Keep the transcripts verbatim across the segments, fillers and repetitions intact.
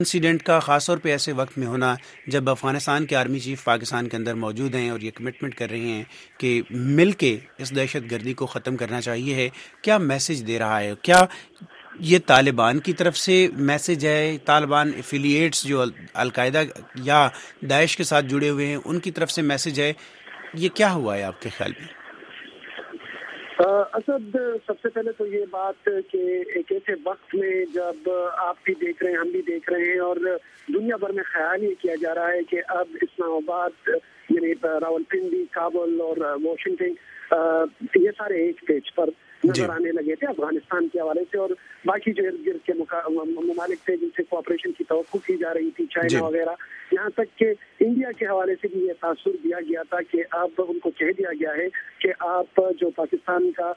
Incident کا خاص طور پہ ایسے وقت میں ہونا جب افغانستان کے آرمی چیف پاکستان کے اندر موجود ہیں اور یہ کمٹمنٹ کر رہے ہیں کہ مل کے اس دہشت گردی کو ختم کرنا چاہیے ہے، کیا میسج دے رہا ہے؟ کیا یہ طالبان کی طرف سے میسج ہے، طالبان ایفیلیٹس جو القاعدہ یا داعش کے ساتھ جڑے ہوئے ہیں ان کی طرف سے میسج ہے؟ یہ کیا ہوا ہے آپ کے خیال میں؟ اسد، سب سے پہلے تو یہ بات کہ ایک ایسے وقت میں جب آپ بھی دیکھ رہے ہیں، ہم بھی دیکھ رہے ہیں اور دنیا بھر میں خیال یہ کیا جا رہا ہے کہ اب اسلام آباد یعنی راول پنڈی، کابل اور واشنگٹن یہ سارے ایک پیج پر نظر آنے لگے تھے افغانستان کے حوالے سے، اور باقی جو ارد گرد کے ممالک تھے جن سے کوآپریشن کی توقع کی جا رہی تھی، چائنا وغیرہ، یہاں تک کہ انڈیا کے حوالے سے بھی یہ تاثر دیا گیا تھا کہ اب ان کو کہہ دیا گیا ہے کہ آپ جو پاکستان کا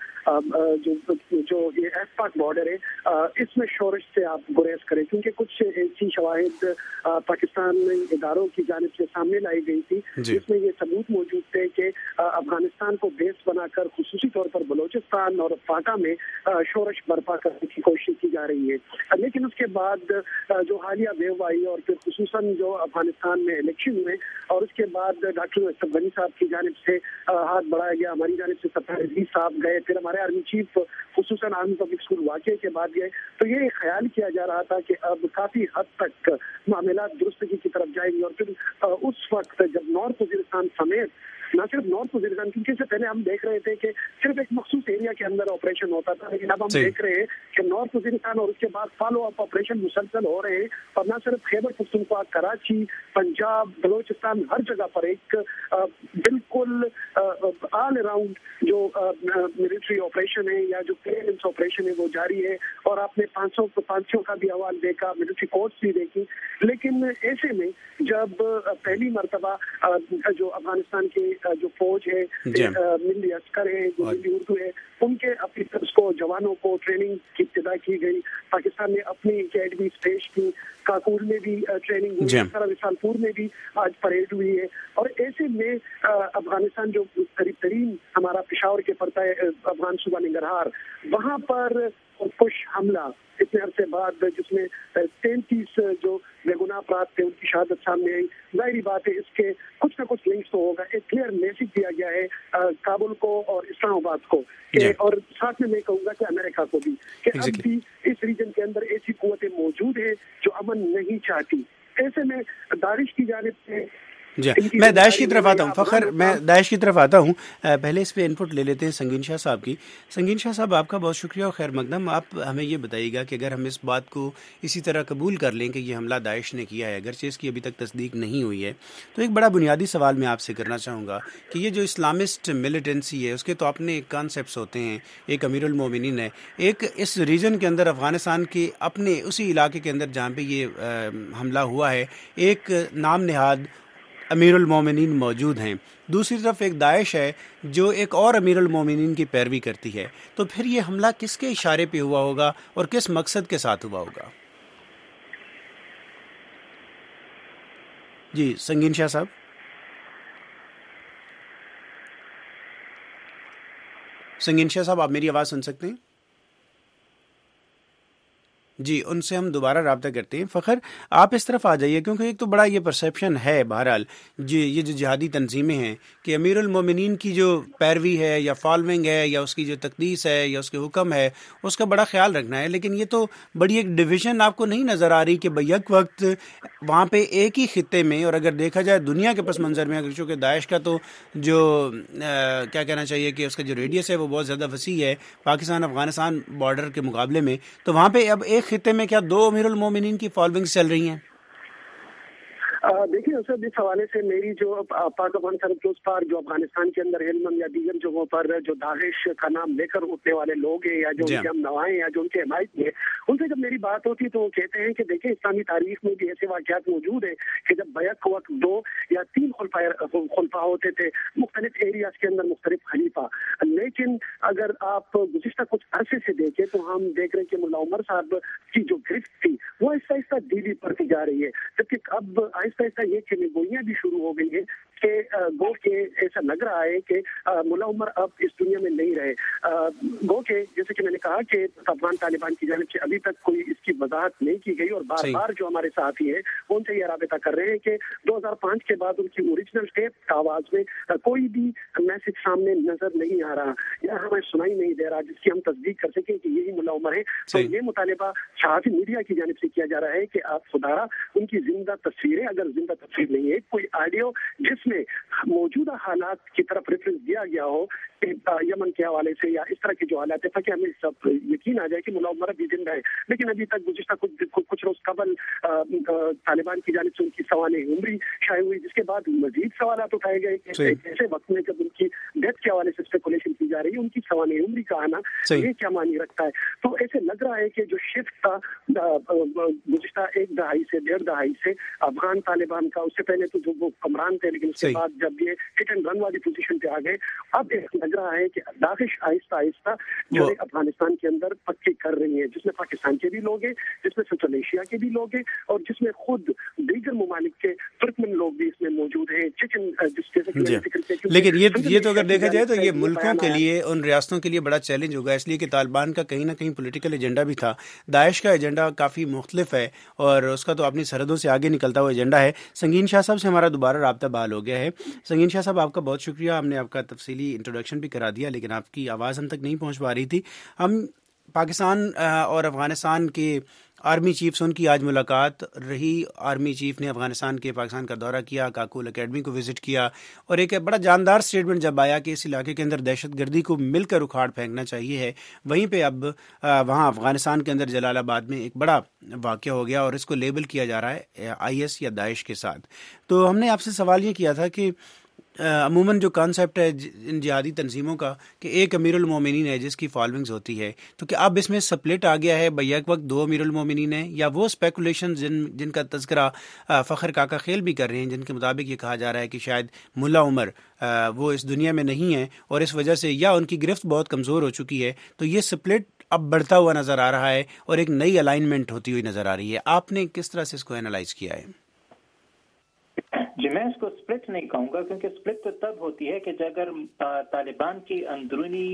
جو یہ ایف پاک بارڈر ہے اس میں شورش سے آپ گریز کریں، کیونکہ کچھ ایسی شواہد پاکستان اداروں کی جانب سے سامنے لائی گئی تھی جس میں یہ ثبوت موجود تھے کہ افغانستان کو بیس بنا کر خصوصی طور پر بلوچستان اور فاقہ میں شورش برپا کرنے کی کوشش کی جا رہی ہے۔ لیکن اس کے بعد جو حالیہ ویو آئی اور پھر خصوصاً جو افغانستان میں الیکشن ہوئے اور اس کے بعد ڈاکٹر اسد غنی صاحب کی جانب سے ہاتھ بڑھایا گیا، ہماری جانب سے سفیر عزیز صاحب گئے، پھر ہمارے آرمی چیف خصوصاً آرمی پبلک اسکول واقعے کے بعد گئے، تو یہ خیال کیا جا رہا تھا کہ اب کافی حد تک معاملات درستگی کی طرف جائیں گے، اور پھر اس وقت جب نارتھ وزیرستان سمیت نہ صرف نارتھ وزیرستان، کیونکہ اس سے پہلے ہم دیکھ رہے تھے کہ صرف ایک مخصوص ایریا کے اندر آپریشن ہوتا تھا، لیکن اب ہم دیکھ رہے ہیں کہ نارتھ وزیرستان اور اس کے بعد فالو اپ آپریشن مسلسل ہو رہے ہیں، اور نہ صرف خیبر پختونخوا، کراچی، پنجاب، بلوچستان، ہر جگہ پر ایک بالکل آل اراؤنڈ جو ملٹری آپریشن ہے یا جو کلیئرنس آپریشن ہے وہ جاری ہے، اور آپ نے پانچ سو پانچ سو کا بھی حوال دیکھا، ملٹری کورٹس بھی دیکھی۔ لیکن ایسے میں جب پہلی مرتبہ جو افغانستان کی جو فوج ہے، ملی عسکر ہے، جو ملی اردو ہے، ان کے افیسرز کو، جوانوں کو ٹریننگ کی ابتدا کی گئی، پاکستان نے اپنی اکیڈمیز پیش کی، کاکور میں بھی ٹریننگ ہوئی، اس طرح وشال پور میں بھی آج پریڈ ہوئی ہے، اور ایسے میں افغانستان جو قریب ترین ہمارا پشاور کے پڑتا ہے افغان صوبہ ننگرہار، وہاں پر پش حملہ اتنے عرصے بعد جس میں تینتیس جو بے گناہ افراد تھے ان کی شہادت سامنے آئی، ظاہری بات ہے اس کے کچھ نہ کچھ لنکس تو ہوگا۔ ایک کلیئر میسج دیا گیا ہے کابل کو اور اسلام آباد کو، اور ساتھ میں میں کہوں گا کہ امریکہ کو بھی، کہ اب بھی اس ریجن کے اندر ایسی قوتیں موجود ہیں جو امن نہیں چاہتی۔ ایسے میں داعش کی جانب سے جی میں داعش کی طرف آتا ہوں، فخر میں داعش کی طرف آتا ہوں، پہلے اس پہ انپٹ لے لیتے ہیں سنگین شاہ صاحب کی۔ سنگین شاہ صاحب، آپ کا بہت شکریہ اور خیر مقدم۔ آپ ہمیں یہ بتائیے گا کہ اگر ہم اس بات کو اسی طرح قبول کر لیں کہ یہ حملہ داعش نے کیا ہے، اگرچہ اس کی ابھی تک تصدیق نہیں ہوئی ہے، تو ایک بڑا بنیادی سوال میں آپ سے کرنا چاہوں گا کہ یہ جو اسلامسٹ ملیٹنسی ہے اس کے تو اپنے کانسیپٹس ہوتے ہیں، ایک امیر المومنین ہے، ایک اس ریجن کے اندر افغانستان کے اپنے اسی علاقے کے اندر جہاں پہ یہ حملہ ہوا ہے ایک نام نہاد امیر المومنین موجود ہیں، دوسری طرف ایک داعش ہے جو ایک اور امیر المومنین کی پیروی کرتی ہے، تو پھر یہ حملہ کس کے اشارے پہ ہوا ہوگا اور کس مقصد کے ساتھ ہوا ہوگا؟ جی سنگین شاہ صاحب۔ سنگین شاہ صاحب، آپ میری آواز سن سکتے ہیں؟ جی ان سے ہم دوبارہ رابطہ کرتے ہیں۔ فخر آپ اس طرف آ جائیے، کیونکہ ایک تو بڑا یہ پرسیپشن ہے بہرحال جی یہ جو جہادی تنظیمیں ہیں کہ امیر المومنین کی جو پیروی ہے یا فالوئنگ ہے یا اس کی جو تقدیس ہے یا اس کے حکم ہے اس کا بڑا خیال رکھنا ہے، لیکن یہ تو بڑی ایک ڈویژن آپ کو نہیں نظر آ رہی کہ بیک وقت وہاں پہ ایک ہی خطے میں، اور اگر دیکھا جائے دنیا کے پس منظر میں، اگر چونکہ داعش کا تو جو کیا کہنا چاہیے کہ اس کا جو ریڈیس ہے وہ بہت زیادہ وسیع ہے پاکستان افغانستان بارڈر کے مقابلے میں، تو وہاں پہ اب ایک خطے میں کیا دو امیر المومنین کی فالوئنگ چل رہی ہیں؟ دیکھیے اسد، اس حوالے سے میری جو پاک افغان سرکروز پار جو افغانستان کے اندر ہلمند یا دیگر جگہوں پر جو داعش کا نام لے کر اٹھنے والے لوگ ہیں یا جو ان کے ہم نوائیں یا جو ان کے حمایت میں، ان سے جب میری بات ہوتی تو وہ کہتے ہیں کہ دیکھیں اسلامی تاریخ میں بھی ایسے واقعات موجود ہیں کہ جب بیک وقت دو یا تین خلفاء ہوتے تھے مختلف ایریاز کے اندر مختلف خلیفہ، لیکن اگر آپ گزشتہ کچھ عرصے سے دیکھیں تو ہم دیکھ رہے ہیں کہ ملا عمر صاحب کی جو گرفت تھی وہ آہستہ آہستہ ڈھیلی پڑتی جا رہی ہے، جبکہ اب آہستہ आहिस्ता आहिस्ता ये चेनेगोइयाँ भी शुरू हो गई हैं कि गो के ऐसा लग रहा है कि मुल्ला उमर अब इस दुनिया में नहीं रहे। गो के जैसे कि मैंने कहा कि अफगान तालिबान की जानिब से अभी तक कोई इसकी वजाहत नहीं की गई और बार बार जो हमारे साथी हैं वो उनसे ये राबिता कर रहे हैं कि दो हज़ार पाँच के बाद उनकी ओरिजिनल टेप आवाज में कोई भी मैसेज सामने नजर नहीं आ रहा या हमें सुनाई नहीं दे रहा जिसकी हम तस्दीक कर सकें कि यही मुल्ला उमर है। तो ये मुतालिबा सहाफ़ी मीडिया की जानिब से किया जा रहा है कि आप खुदारा उनकी जिंदा तस्वीरें, अगर जिंदा तस्वीर नहीं है कोई ऑडियो जिसमें मौजूदा हालात की तरफ रेफरेंस दिया गया हो कि यमन के हवाले से या इस तरह के जो हालात है ताकि हमें सब यकीन आ जाए कि मुल्ला उमर भी जिंदा है। लेकिन अभी तक गुज़िश्ता कुछ कुछ रोज कबल तालिबान की जानिब से उनकी सवाल उम्री शाये हुई, जिसके बाद मजीद सवाल उठाए गए कि ऐसे वक्त में जब उनकी डेथ के हवाले से स्पेकुलेशन की जा रही है उनकी सवाल उम्री का आना ये क्या मानी रखता है। तो ऐसे लग रहा है कि जो शिफ्ट था गुज़िश्ता एक दहाई से डेढ़ दहाई से अफगान तालिबान का, उससे पहले तो जो वो हुक्मरान थे लेकिन उसके बाद जब ये हिट एंड रन वाली पोजीशन पे आ गए, अब लग रहा है कि दाइश आहिस्ता आहिस्ता जो है अफगानिस्तान के अंदर पक्की कर रही है, जिसमें पाकिस्तान के भी लोग हैं, जिसमें सेंट्रल एशिया के भी लोग हैं और जिसमें खुद दीगर ममालिक के तुर्कमन लोग भी इसमें मौजूद हैं। चिकन जिस लेकिन ये ये तो अगर देखा जाए तो ये मुल्कों के लिए, उन रियासतों के लिए बड़ा चैलेंज होगा, इसलिए कि तालिबान का कहीं ना कहीं पॉलिटिकल एजेंडा भी था, दाइश का एजेंडा काफ़ी मुख्तलिफ है और उसका तो अपनी सरहदों से आगे निकलता हुआ एजेंडा है। संगीन शाह साहब से हमारा दोबारा राब्ता बहाल हो गया है। संगीन शाह साहब, आपका बहुत शुक्रिया, हमने आपका तफसीली इंट्रोडक्शन भी करा दिया लेकिन आपकी आवाज़ हम तक नहीं पहुँच पा रही थी। हम पाकिस्तान और अफ़गानिस्तान के आर्मी चीफ से उनकी आज मुलाकात रही। आर्मी चीफ ने अफगानिस्तान के पाकिस्तान का दौरा किया, काकुल एकेडमी को विज़िट किया और एक बड़ा जानदार स्टेटमेंट जब आया कि इस इलाके के अंदर दहशत गर्दी को मिलकर उखाड़ फेंकना चाहिए है, वहीं पे अब वहाँ अफगानिस्तान के अंदर जलालाबाद में एक बड़ा वाक़या हो गया और इसको लेबल किया जा रहा है आई एस या दाइश के साथ। तो हमने आपसे सवाल ये किया था कि अमूमन जो कॉन्सेप्ट है इन जिहादी तंजीमों का कि एक अमीरुल मोमिनीन है जिसकी फॉलोइंग्स होती है, तो क्या अब इसमें स्प्लिट आ गया है, बैक वक्त दो अमीरुल मोमिनीन है, या वो स्पेकुलेशन जिन जिनका तज़किरा फ़खर काका खेल भी कर रहे हैं जिनके मुताबिक ये कहा जा रहा है कि शायद मुल्ला उमर वो इस दुनिया में नहीं है और इस वजह से या उनकी गिरफ्त बहुत कमज़ोर हो चुकी है, तो ये स्प्लिट अब बढ़ता हुआ नज़र आ रहा है और एक नई अलाइनमेंट होती हुई नज़र आ रही है। आपने किस तरह से इसको एनालाइज किया है? जी, मैं इसको स्प्लिट नहीं कहूँगा क्योंकि स्प्लिट तो तब होती है कि अगर तालिबान की अंदरूनी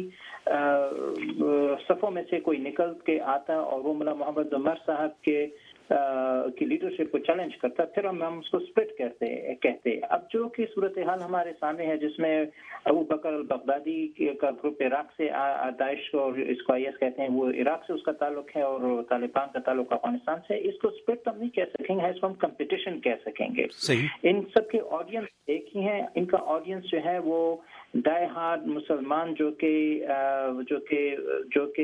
सफ़ों में से कोई निकल के आता और वो मुल्ला मोहम्मद उमर साहब के Uh, की लीडरशिप को चैलेंज करता, फिर हम हम उसको स्प्लिट कहते कहते अब जो कि सूरत हाल हमारे सामने है जिसमें अबू बकर अल बगदादी का ग्रुप इराक से दाइश को और इसको आई एस कहते हैं, वो इराक से उसका ताल्लुक है और तालिबान का ताल्लुक अफगानिस्तान से। इसको स्प्लिट तो हम नहीं कह सकेंगे, इसको हम कंपटीशन कह सकेंगे। इन सब के ऑडियंस एक ही हैं, इनका ऑडियंस जो है वो डाई हार्ड मुसलमान जो कि जो कि जो कि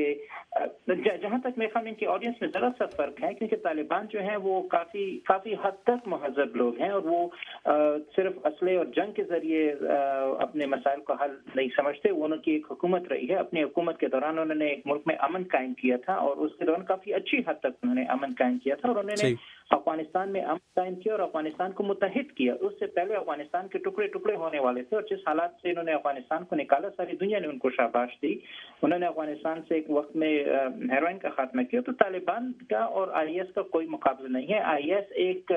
जहाँ तक मेरे ख्याल में इनकी ऑडियंस में ज़रा सा फर्क है क्योंकि तालिबान जो है वो काफ़ी काफ़ी हद तक महज़ब लोग हैं और वो आ, सिर्फ असले और जंग के ज़रिए अपने मसाइल को हल नहीं समझते। वो उनकी एक हुकूमत रही है, अपनी हुकूमत के दौरान उन्होंने एक मुल्क में अमन कायम किया था और उसके दौरान काफ़ी अच्छी हद तक उन्होंने अमन कायम किया था और उन्होंने अफगानिस्तान में अमन कायम किया और अफगानिस्तान को मुत्तहिद किया। उससे पहले अफगानिस्तान के टुकड़े टुकड़े होने वाले थे और जिस हालात से इन्होंने अफगानिस्तान को निकाला सारी दुनिया ने उनको शाबाश दी। उन्होंने अफगानिस्तान से एक वक्त में हेरोइन का खात्मा किया। तो तालिबान का और आई एस का कोई मुकाबला नहीं है। आई एस एक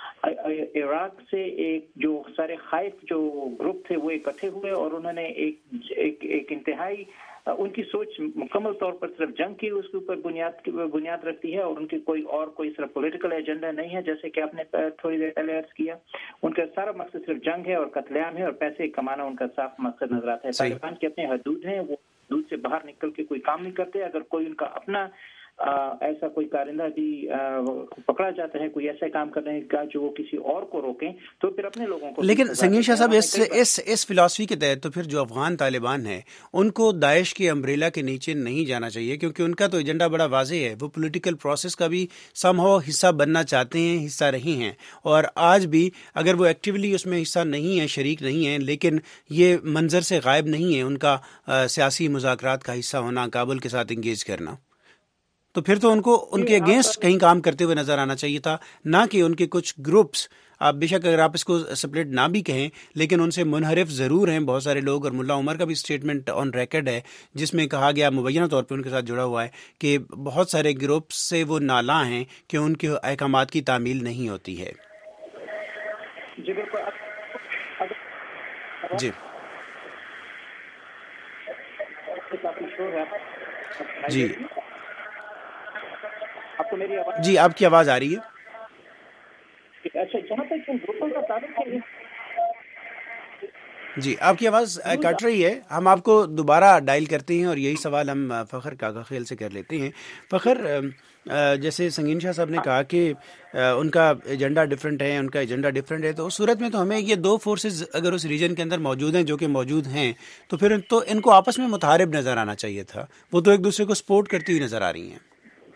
इराक से एक जो सारे खाइफ जो ग्रुप थे वो इकट्ठे हुए और उन्होंने एक एक, एक इंतहाई उनकी सोच मुकम्मल तौर पर सिर्फ जंग की उसके ऊपर बुनियाद बुनियाद रखती है और उनकी कोई और कोई सिर्फ पॉलिटिकल एजेंडा नहीं है जैसे कि आपने थोड़ी देर पहले अर्ज किया। उनका सारा मकसद सिर्फ जंग है और कत्लेआम है और पैसे कमाना उनका साफ मकसद नजर आता है। तालिबान के अपने हदूद हैं, वो हदूद से बाहर निकल के कोई काम नहीं करते। अगर कोई उनका अपना आ, ऐसा कोई कारिंदा भी आ, पकड़ा जाता है कोई ऐसा काम करने का जो वो किसी और को रोकें तो फिर अपने लोगों को। लेकिन संगीन शाह साहब इस इस इस फिलॉसफी के तहत तो फिर जो अफगान तालिबान है उनको दाइश के अम्ब्रेला के नीचे नहीं जाना चाहिए क्योंकि उनका तो एजेंडा बड़ा वाज़ेह है। वो पॉलिटिकल प्रोसेस का भी समहाउ हिस्सा बनना चाहते हैं, हिस्सा रहे हैं और आज भी अगर वो एक्टिवली उसमें हिस्सा नहीं है, शरीक नहीं है, लेकिन ये मंजर से गायब नहीं है उनका आ, सियासी मुज़ाकरात का हिस्सा होना, काबुल के साथ इंगेज करना। तो फिर तो उनको उनके अगेंस्ट कहीं काम करते हुए नजर आना चाहिए था, ना कि उनके कुछ ग्रुप्स, आप बेशक अगर आप इसको सेपरेट ना भी कहें लेकिन उनसे मुनहरिफ ज़रूर हैं बहुत सारे लोग। और मुल्ला उमर का भी स्टेटमेंट ऑन रिकॉर्ड है जिसमें कहा गया मुबैना तौर पे उनके साथ जुड़ा हुआ है कि बहुत सारे ग्रुप्स से वो नाला हैं कि उनके अहकामात की तामील नहीं होती है। جی بالکل جی کافی شور ہے جی آپ کو میری آواز؟ جی آپ کی آواز آ رہی ہے. اچھا جہاں تک ان گروپوں کا تعلق ہے جی آپ کی آواز کٹ رہی ہے, ہم آپ کو دوبارہ ڈائل کرتے ہیں اور یہی سوال ہم فخر کاکا خیل سے کر لیتے ہیں. فخر, جیسے سنگین شاہ صاحب نے کہا کہ ان کا ایجنڈا ڈفرینٹ ہے, ان کا ایجنڈا ڈفرینٹ ہے, تو اس صورت میں تو ہمیں یہ دو فورسز اگر اس ریجن کے اندر موجود ہیں جو کہ موجود ہیں تو پھر تو ان کو آپس میں متحارب نظر آنا چاہیے تھا. وہ تو ایک دوسرے کو سپورٹ کرتی ہوئی نظر آ رہی ہیں.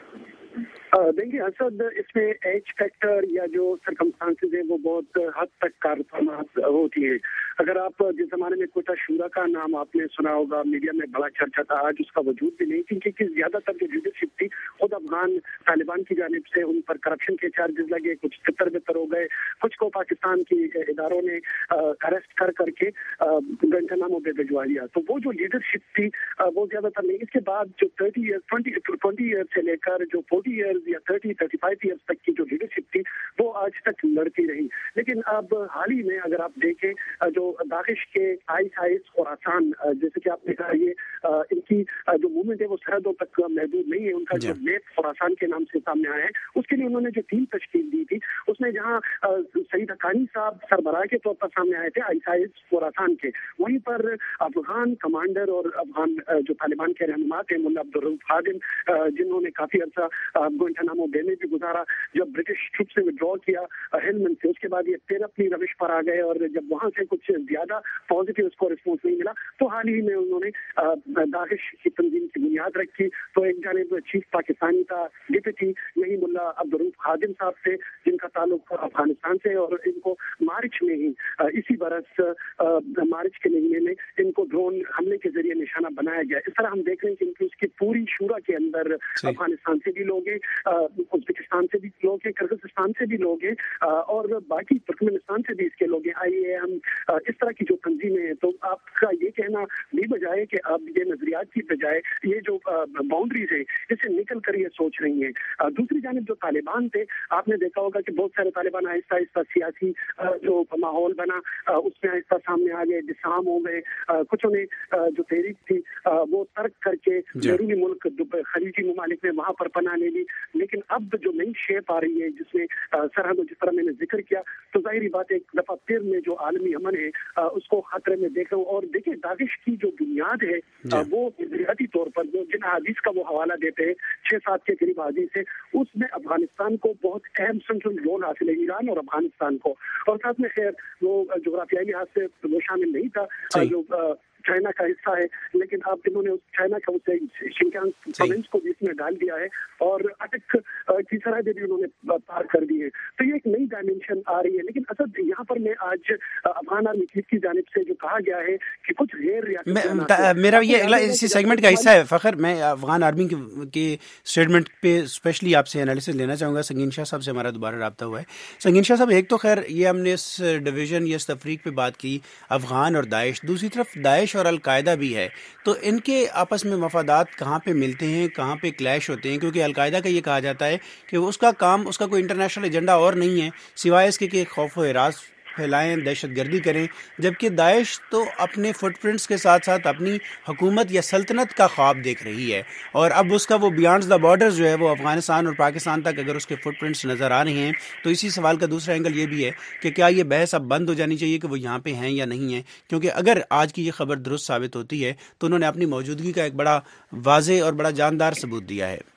دیکھیے اسد, اس میں ایج فیکٹر یا جو سرکمسٹانسز ہیں وہ بہت حد تک کارفرمات ہوتی ہیں. اگر آپ جس زمانے میں کوٹا شورا کا نام آپ نے سنا ہوگا, میڈیا میں بڑا چرچا تھا, آج اس کا وجود بھی نہیں, کیونکہ زیادہ تر جو لیڈرشپ تھی خود افغان طالبان کی جانب سے ان پر کرپشن کے چارجز لگے, کچھ تتر بتر ہو گئے, کچھ کو پاکستان کی اداروں نے اریسٹ کر کر کے گنٹناموں پہ بھجوا دیا. تو وہ جو لیڈرشپ تھی وہ زیادہ تر نہیں. اس کے بعد جو thirty year twenty twenty year سے لے کر جو فورٹی ایئر یا تھرٹی تھرٹی فائیو ایئرس تک کی جو لیڈرشپ تھی وہ آج تک لڑتی رہی. لیکن اب حال ہی میں اگر آپ دیکھیں جو داعش کے آئیس آئیس خراسان, جیسے کہ آپ نے کہا یہ ان کی جو موومنٹ ہے وہ سرحدوں تک محدود نہیں ہے. ان کا جو نیب خراسان کے نام سے سامنے آیا ہے, اس کے لیے انہوں نے جو ٹیم تشکیل دی تھی اس میں جہاں سعید حقانی صاحب سربراہ کے طور پر سامنے آئے تھے آئیس آئیس خراسان کے, وہیں پر افغان کمانڈر اور افغان جو طالبان کے رہنما تھے ملا عبدالرؤف خادم, جنہوں نے کافی عرصہ گوانٹانامو بے میں بھی گزارا, جب برٹش ٹروپ سے ودرا کیا ہیلمنڈ سے, اس کے بعد یہ پھر اپنی روش پر آ گئے, اور جب وہاں سے کچھ زیادہ پازیٹیو اس کو رسپانس نہیں ملا تو حال ہی میں انہوں نے داعش کی تنظیم کی بنیاد رکھی. تو ایک جانب چیف پاکستانی کا ڈپٹی یہی ملا عبدالرؤف خادم صاحب سے, جن کا تعلق افغانستان سے, اور ان کو مارچ میں ہی اسی برس مارچ کے مہینے میں ان کو ڈرون حملے کے ذریعے نشانہ بنایا گیا. اس طرح ہم دیکھ رہے ہیں کہ اس کی پوری شورا کے اندر افغانستان سے بھی لوگ ہیں, ازبکستان سے بھی لوگ ہیں, کرغزستان سے بھی لوگ ہیں, اور باقی ترکمانستان سے بھی اس کے لوگ ہیں. آئیے ہم اس طرح کی جو تنظیمیں ہیں, تو آپ کا یہ کہنا بھی بجائے کہ اب یہ نظریات کی بجائے یہ جو باؤنڈریز ہیں اسے نکل کر یہ سوچ رہی ہیں. دوسری جانب جو طالبان تھے, آپ نے دیکھا ہوگا کہ بہت سارے طالبان آہستہ آہستہ سیاسی جو ماحول بنا اس میں آہستہ سامنے آ گئے, ڈسام ہو گئے, کچھوں نے جو تحریک تھی وہ ترک کر کے بیرونی ملک خلیجی ممالک میں وہاں پر پناہ لے لی. لیکن اب جو نئی شیپ آ رہی ہے جس میں سرحد, جس طرح میں نے ذکر کیا, تو ظاہری بات ایک دفعہ پھر میں جو عالمی امن ہے اس کو خطرے میں دیکھ رہا ہوں. اور دیکھیں داعش کی جو بنیاد ہے وہ نظریاتی طور پر جو جن حدیث کا وہ حوالہ دیتے ہیں چھ سات کے قریب حدیث ہے, اس میں افغانستان کو بہت اہم سنٹرل رول حاصل ہے, ایران اور افغانستان کو. اور ساتھ میں خیر وہ جغرافیائی لحاظ سے وہ شامل نہیں تھا جو چائنا کا حصہ ہے, لیکن اب انہوں نے چائنا کا شنکیانگ پروونس کو بھی اس میں ڈال دیا ہے, اور اٹک کی سرحدیں بھی انہوں نے پار کر دی ہے. تو یہ ایک نئی ڈائمینشن آ رہی ہے. لیکن اصل یہاں پر میں آج افغان آرمی چیف کی جانب سے جو کہا گیا ہے کہ کچھ غیر ریاستی, میرا یہ اگلا اسی سیگمنٹ کا حصہ ہے فخر, میں افغان آرمی کی اسٹیٹمنٹ پہ اسپیشلی آپ سے انالیسس لینا چاہوں گا. سنگین شاہ صاحب سے ہمارا دوبارہ رابطہ ہوا ہے. سنگین شاہ صاحب, ایک تو خیر یہ ہم نے اس ڈویژن یا اس تفریق پہ بات کی افغان اور داعش, دوسری طرف داعش اور القاعدہ بھی ہے, تو ان کے آپس میں مفادات کہاں پہ ملتے ہیں, کہاں پہ کلیش ہوتے ہیں؟ کیونکہ القاعدہ کا یہ کہا جاتا ہے کہ اس کا کام, اس کا کوئی انٹرنیشنل ایجنڈا اور نہیں ہے سوائے اس کے کہ خوف و ہراس پھیلائیں, دہشت گردی کریں, جبکہ داعش تو اپنے فٹ پرنٹس کے ساتھ ساتھ اپنی حکومت یا سلطنت کا خواب دیکھ رہی ہے, اور اب اس کا وہ بیانڈ دا بارڈر جو ہے وہ افغانستان اور پاکستان تک اگر اس کے فٹ پرنٹس نظر آ رہے ہیں, تو اسی سوال کا دوسرا اینگل یہ بھی ہے کہ کیا یہ بحث اب بند ہو جانی چاہیے کہ وہ یہاں پہ ہیں یا نہیں ہیں؟ کیونکہ اگر آج کی یہ خبر درست ثابت ہوتی ہے تو انہوں نے اپنی موجودگی کا ایک بڑا واضح اور بڑا جاندار ثبوت دیا ہے.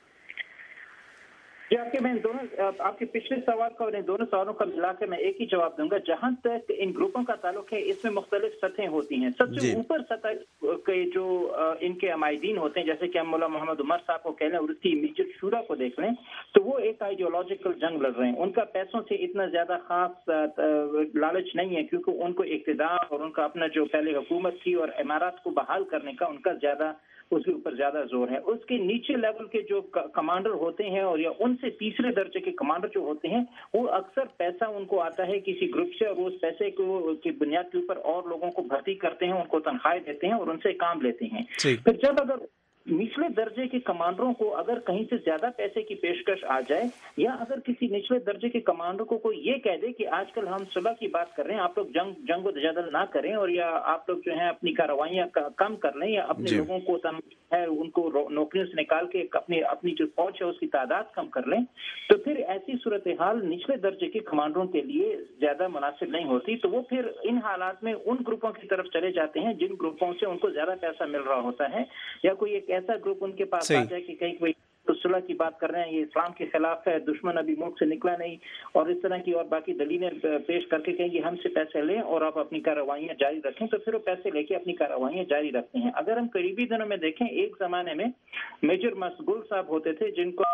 جی آپ کے میں دونوں آپ کے پچھلے سوال کا اور ان دونوں سوالوں کا ملا کے میں ایک ہی جواب دوں گا. جہاں تک ان گروپوں کا تعلق ہے اس میں مختلف سطحیں ہوتی ہیں. سب سے اوپر سطح کے جو ان کے عمائدین ہوتے ہیں, جیسے کہ ہم مولا محمد عمر صاحب کو کہہ لیں اور اس کی امیجیٹ شورا کو دیکھ لیں, تو وہ ایک آئیڈیولوجیکل جنگ لڑ رہے ہیں. ان کا پیسوں سے اتنا زیادہ خاص لالچ نہیں ہے, کیونکہ ان کو اقتدار اور ان کا اپنا جو پہلے حکومت کی اور امارات کو بحال کرنے کا ان کا زیادہ اس کے اوپر زیادہ زور ہے. اس کے نیچے لیول کے جو کمانڈر ہوتے ہیں اور یا ان سے تیسرے درجے کے کمانڈر جو ہوتے ہیں, وہ اکثر پیسہ ان کو آتا ہے کسی گروپ سے, اور وہ اس پیسے کو کی بنیاد کے اوپر اور لوگوں کو بھرتی کرتے ہیں, ان کو تنخواہیں دیتے ہیں اور ان سے کام لیتے ہیں. پھر جب اگر निचले दर्जे के कमांडरों को अगर कहीं से ज्यादा पैसे की पेशकश आ जाए, या अगर किसी निचले दर्जे के कमांडर को कोई ये कह दे कि आजकल हम सुलह की बात कर रहे हैं, आप लोग जंग जंग जदल ना करें, और या आप लोग जो है अपनी कार्रवाइयां कम कर लें, या अपने लोगों को तम है उनको नौकरियों से निकाल के अपनी अपनी जो फौज है उसकी तादाद कम कर लें, तो फिर ऐसी सूरत हाल निचले दर्जे के कमांडरों के लिए ज्यादा मुनासिब नहीं होती। तो वो फिर इन हालात में उन ग्रुपों की तरफ चले जाते हैं जिन ग्रुपों से उनको ज्यादा पैसा मिल रहा होता है, या कोई एक ऐसा ग्रुप उनके पास आ जाए कि कहीं कोई तो सुलह की बात कर रहे हैं, ये इस्लाम के खिलाफ है, दुश्मन अभी मुल्क से निकला नहीं, और इस तरह की और बाकी दलीलें पेश करके कहेंगे हमसे पैसे लें और आप अपनी कार्रवाइयां जारी रखें, तो फिर वो पैसे लेके अपनी कार्रवाइयां जारी रखते हैं। अगर हम करीबी दिनों में देखें, एक जमाने में मेजर मसगुल साहब होते थे, जिनको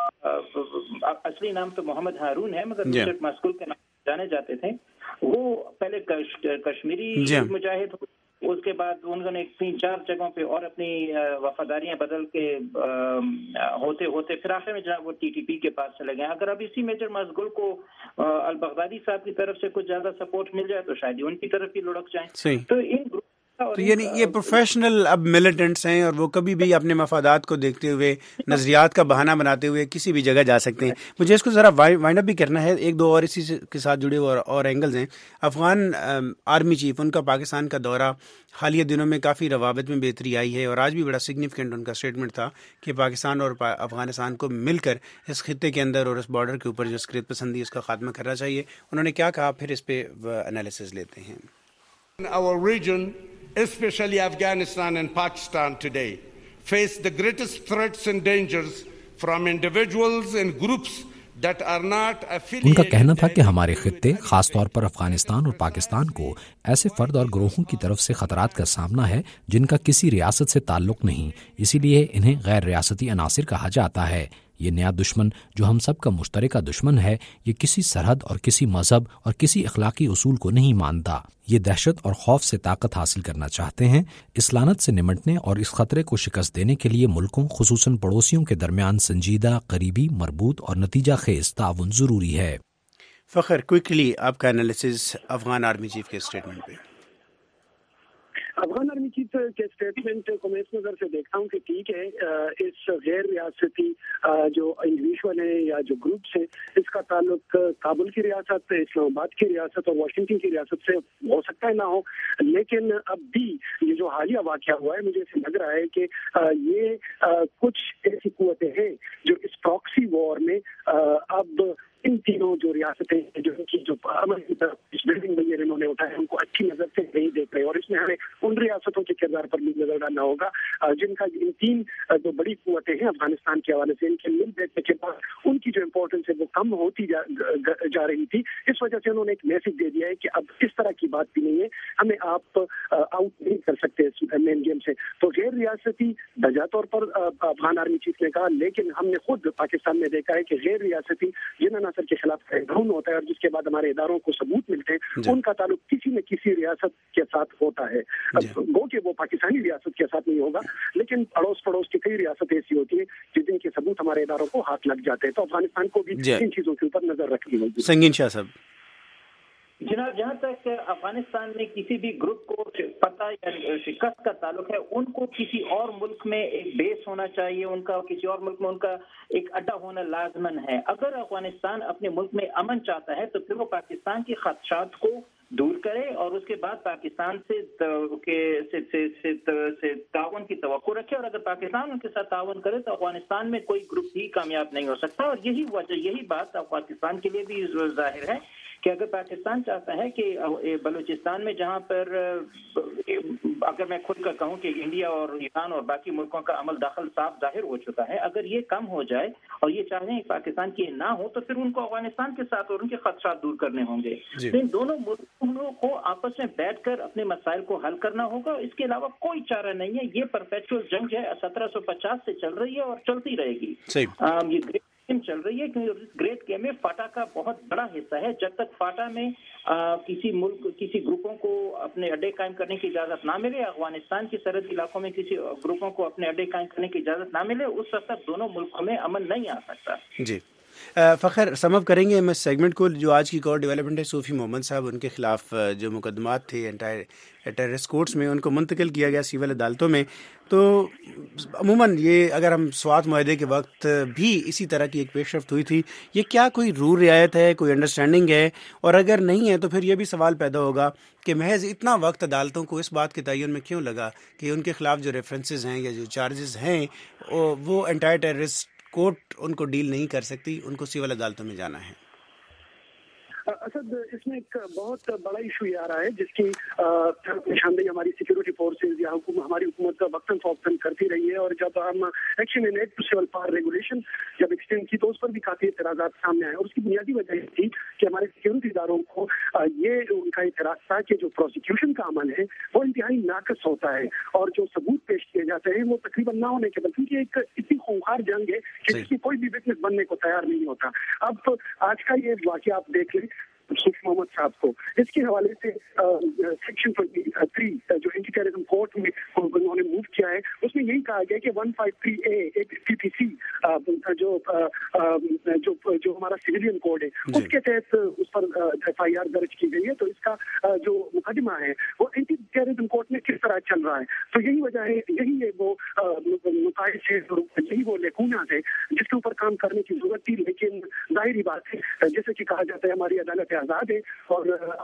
असली नाम तो मोहम्मद हारून है मगर मेजर मसगुल के नाम जाने जाते थे। वो पहले कश्मीरी मुजाहिद, उसके बाद उन्होंने तीन चार जगहों पे और अपनी वफादारियां बदल के होते होते फिर आखिर में जनाब वो टीटीपी के पास चले गए। अगर अब इसी मेजर मसगुल को अल बगदादी साहब की तरफ से कुछ ज्यादा सपोर्ट मिल जाए तो शायद ही उनकी तरफ ही लुढ़क जाए। तो इन ग्रुप तो यानी ये प्रोफेशनल अब मिलिटेंट्स हैं और वो कभी भी अपने मफादात को देखते हुए, नज़रियात का बहाना बनाते हुए किसी भी जगह जा सकते हैं। मुझे इसको ज़रा वाइंड अप भी करना है। एक दो और इसी के साथ जुड़े हुए और, और एंगल्स हैं। अफगान आर्मी चीफ, उनका पाकिस्तान का दौरा हालिया दिनों में काफ़ी रवाबत में बेहतरी आई है, और आज भी बड़ा सिग्निफिकेंट उनका स्टेटमेंट था कि पाकिस्तान और अफगानिस्तान को मिलकर इस खित्ते के अंदर और इस बॉर्डर के ऊपर जो स्क्रियत पसंदी उसका खात्मा करना चाहिए। उन्होंने क्या कहा, फिर इस पर एनालिसिस लेते हैं। Our region, especially Afghanistan and Pakistan today, face the greatest threats and dangers from individuals and groups that are not affiliated. उनका कहना था कि हमारे खित्ते, खास तौर पर अफगानिस्तान और पाकिस्तान को ऐसे फर्द और ग्रोहों की तरफ से खतरात का सामना है जिनका किसी रियासत से ताल्लुक नहीं, इसीलिए इन्हें गैर रियासती अनासिर कहा जाता है। ये नया दुश्मन जो हम सब का मुश्तरका दुश्मन है, ये किसी सरहद और किसी मजहब और किसी अखलाकी उसूल को नहीं मानता। ये दहशत और खौफ से ताकत हासिल करना चाहते हैं। इस लानत से निमटने और इस खतरे को शिकस्त देने के लिए मुल्कों, खुसूसन पड़ोसियों के दरमियान संजीदा, करीबी, मरबूत और नतीजा खेज ताउन जरूरी है। फखर, क्विकली आपका एनालिसिस अफगान आर्मी चीफ के स्टेटमेंट पे। अफगान आर्मी चीफ के स्टेटमेंट को मैं इस नजर से देखता हूँ कि ठीक है, इस गैर रियासती जो इंडिविजुअल है या जो ग्रुप्स है, इसका ताल्लुक काबुल की रियासत, इस्लामाबाद की रियासत और वाशिंगटन की रियासत से हो सकता है ना हो, लेकिन अब भी ये जो हालिया वाक़या हुआ है, मुझे ऐसे लग रहा है कि ये कुछ ऐसी कुव्वतें हैं जो इस प्रॉक्सी वॉर में अब इन तीनों जो रियासतें जो इनकी जो इस बिल्डिंग में इन्होंने उठाए उनको अच्छी नजर से नहीं देख रहे, और इसमें हमें उन रियासतों के किरदार पर भी नजर डालना होगा जिनका इन तीन जो बड़ी कुव्वतें हैं अफगानिस्तान के हवाले से, इनके मिल बैठने के बाद उनकी जो इम्पोर्टेंस है वो कम होती जा, जा रही थी। इस वजह से उन्होंने एक मैसेज दे दिया है कि अब इस तरह की बात भी नहीं है, हमें आप आउट नहीं कर सकते इस मेन गेम से। तो गैर रियासती दर्जा तौर पर अफगान आर्मी चीफ ने कहा, लेकिन हमने खुद पाकिस्तान में देखा है कि गैर रियासती जिन असर के खिलाफ क्रैकडाउन होता है और जिसके बाद हमारे इदारों को सबूत मिलते हैं, उनका ताल्लुक किसी न किसी रियासत के साथ होता है। वो कि वो पाकिस्तानी रियासत के साथ नहीं होगा, लेकिन अड़ोस पड़ोस की कई रियासतें ऐसी होती है जिनके सबूत हमारे इदारों को हाथ लग जाते हैं। तो अफगानिस्तान को भी इन चीजों के ऊपर नजर रखनी होगी। संगीन शाह साहब। जनाब, जहाँ तक अफगानिस्तान में किसी भी ग्रुप को पता या शिकस्त का ताल्लुक है, उनको किसी और मुल्क में एक बेस होना चाहिए, उनका किसी और मुल्क में उनका एक अड्डा होना लाजमन है। अगर अफगानिस्तान अपने मुल्क में अमन चाहता है तो फिर वो पाकिस्तान के खदशात को दूर करे और उसके बाद पाकिस्तान से के से से से, से ताउन की तवक्को रखे, और अगर पाकिस्तान उनके साथ ताउन करे तो अफगानिस्तान में कोई ग्रुप भी कामयाब नहीं हो सकता। और यही वजह यही बात पाकिस्तान के लिए भी जाहिर है कि अगर पाकिस्तान चाहता है कि बलूचिस्तान में, जहाँ पर अगर मैं खुद का कहूँ कि इंडिया और ईरान और बाकी मुल्कों का अमल दखल साफ जाहिर हो चुका है, अगर ये कम हो जाए और ये चाहते हैं पाकिस्तान की ना हो, तो फिर उनको अफगानिस्तान के साथ और उनके खदशात दूर करने होंगे। तो इन दोनों मुल्कों को आपस में बैठकर अपने मसाइल को हल करना होगा। इसके अलावा कोई चारा नहीं है। ये परपेचुअल जंग है, सत्रह सौ पचास से चल रही है और चलती रहेगी। ये ग्रेट गेम चल रही है, क्योंकि ग्रेट गेम में फाटा का बहुत बड़ा हिस्सा है। जब तक फाटा में आ, किसी मुल्क किसी ग्रुपों को अपने अड्डे कायम करने की इजाजत ना मिले, अफगानिस्तान के सरहदी इलाकों में किसी ग्रुपों को अपने अड्डे कायम करने की इजाजत ना मिले, उस वक्त तक दोनों मुल्कों में अमन नहीं आ सकता। जी فخر سم اپ کریں گے ہم اس سیگمنٹ کو. جو آج کی کور ڈیولپمنٹ ہے صوفی محمد صاحب, ان کے خلاف جو مقدمات تھے انٹائر ٹیررسٹ کورٹس میں, ان کو منتقل کیا گیا سول عدالتوں میں. تو عموماً یہ اگر ہم سوات معاہدے کے وقت بھی اسی طرح کی ایک پیش رفت ہوئی تھی, یہ کیا کوئی رول رعایت ہے, کوئی انڈرسٹینڈنگ ہے؟ اور اگر نہیں ہے تو پھر یہ بھی سوال پیدا ہوگا کہ محض اتنا وقت عدالتوں کو اس بات کے تعین میں کیوں لگا کہ ان کے خلاف جو ریفرنسز ہیں یا جو چارجز ہیں وہ انٹائر ٹیررسٹ کورٹ ان کو ڈیل نہیں کر سکتی, ان کو سول عدالتوں میں جانا ہے. اسد, اس میں ایک بہت بڑا ایشو یہ آ رہا ہے جس کی نشاندہی ہماری سیکورٹی فورسز یا حکومت ہماری حکومت وقتاً فوقتاً کرتی رہی ہے. اور جب ہم action in aid to civil power regulation جب ایکسٹینڈ کی تو اس پر بھی کافی اعتراضات سامنے آئے, اور اس کی بنیادی وجہ یہ تھی کہ ہمارے سیکورٹی اداروں کو یہ ان کا اعتراض تھا کہ جو پروسیکیوشن کا عمل ہے وہ انتہائی ناقص ہوتا ہے, اور جو ثبوت پیش کیے جاتے ہیں وہ تقریباً نہ ہونے کے بعد, کیونکہ ایک اتنی خونخوار جنگ ہے کہ جس کی کوئی بھی وٹنس بننے کو تیار نہیں ہوتا. اب آج کا یہ واقعہ آپ دیکھ لیں صوفی محمد صاحب کو, اس کے حوالے سے سیکشن ٹوینٹی تھری جو اینٹی ٹیررزم کورٹ میں انہوں نے موو کیا ہے, اس میں یہی کہا گیا کہ ون فائیو تھری اے ایک سی پی سی جو جو ہمارا سویلین کوڈ ہے اس کے تحت اس پر ایف آئی آر درج کی گئی ہے. تو اس کا جو مقدمہ ہے وہ اینٹی ٹیررزم کورٹ میں کس طرح چل رہا ہے. تو یہی وجہ ہے, یہی ہے وہ نتائج ہے, یہی وہ لیکونات ہے جس کے اوپر کام کرنے کی ضرورت تھی. لیکن ظاہری بات ہے جیسے کہ کہا جاتا ہے ہماری عدالت آزاد ہے, اور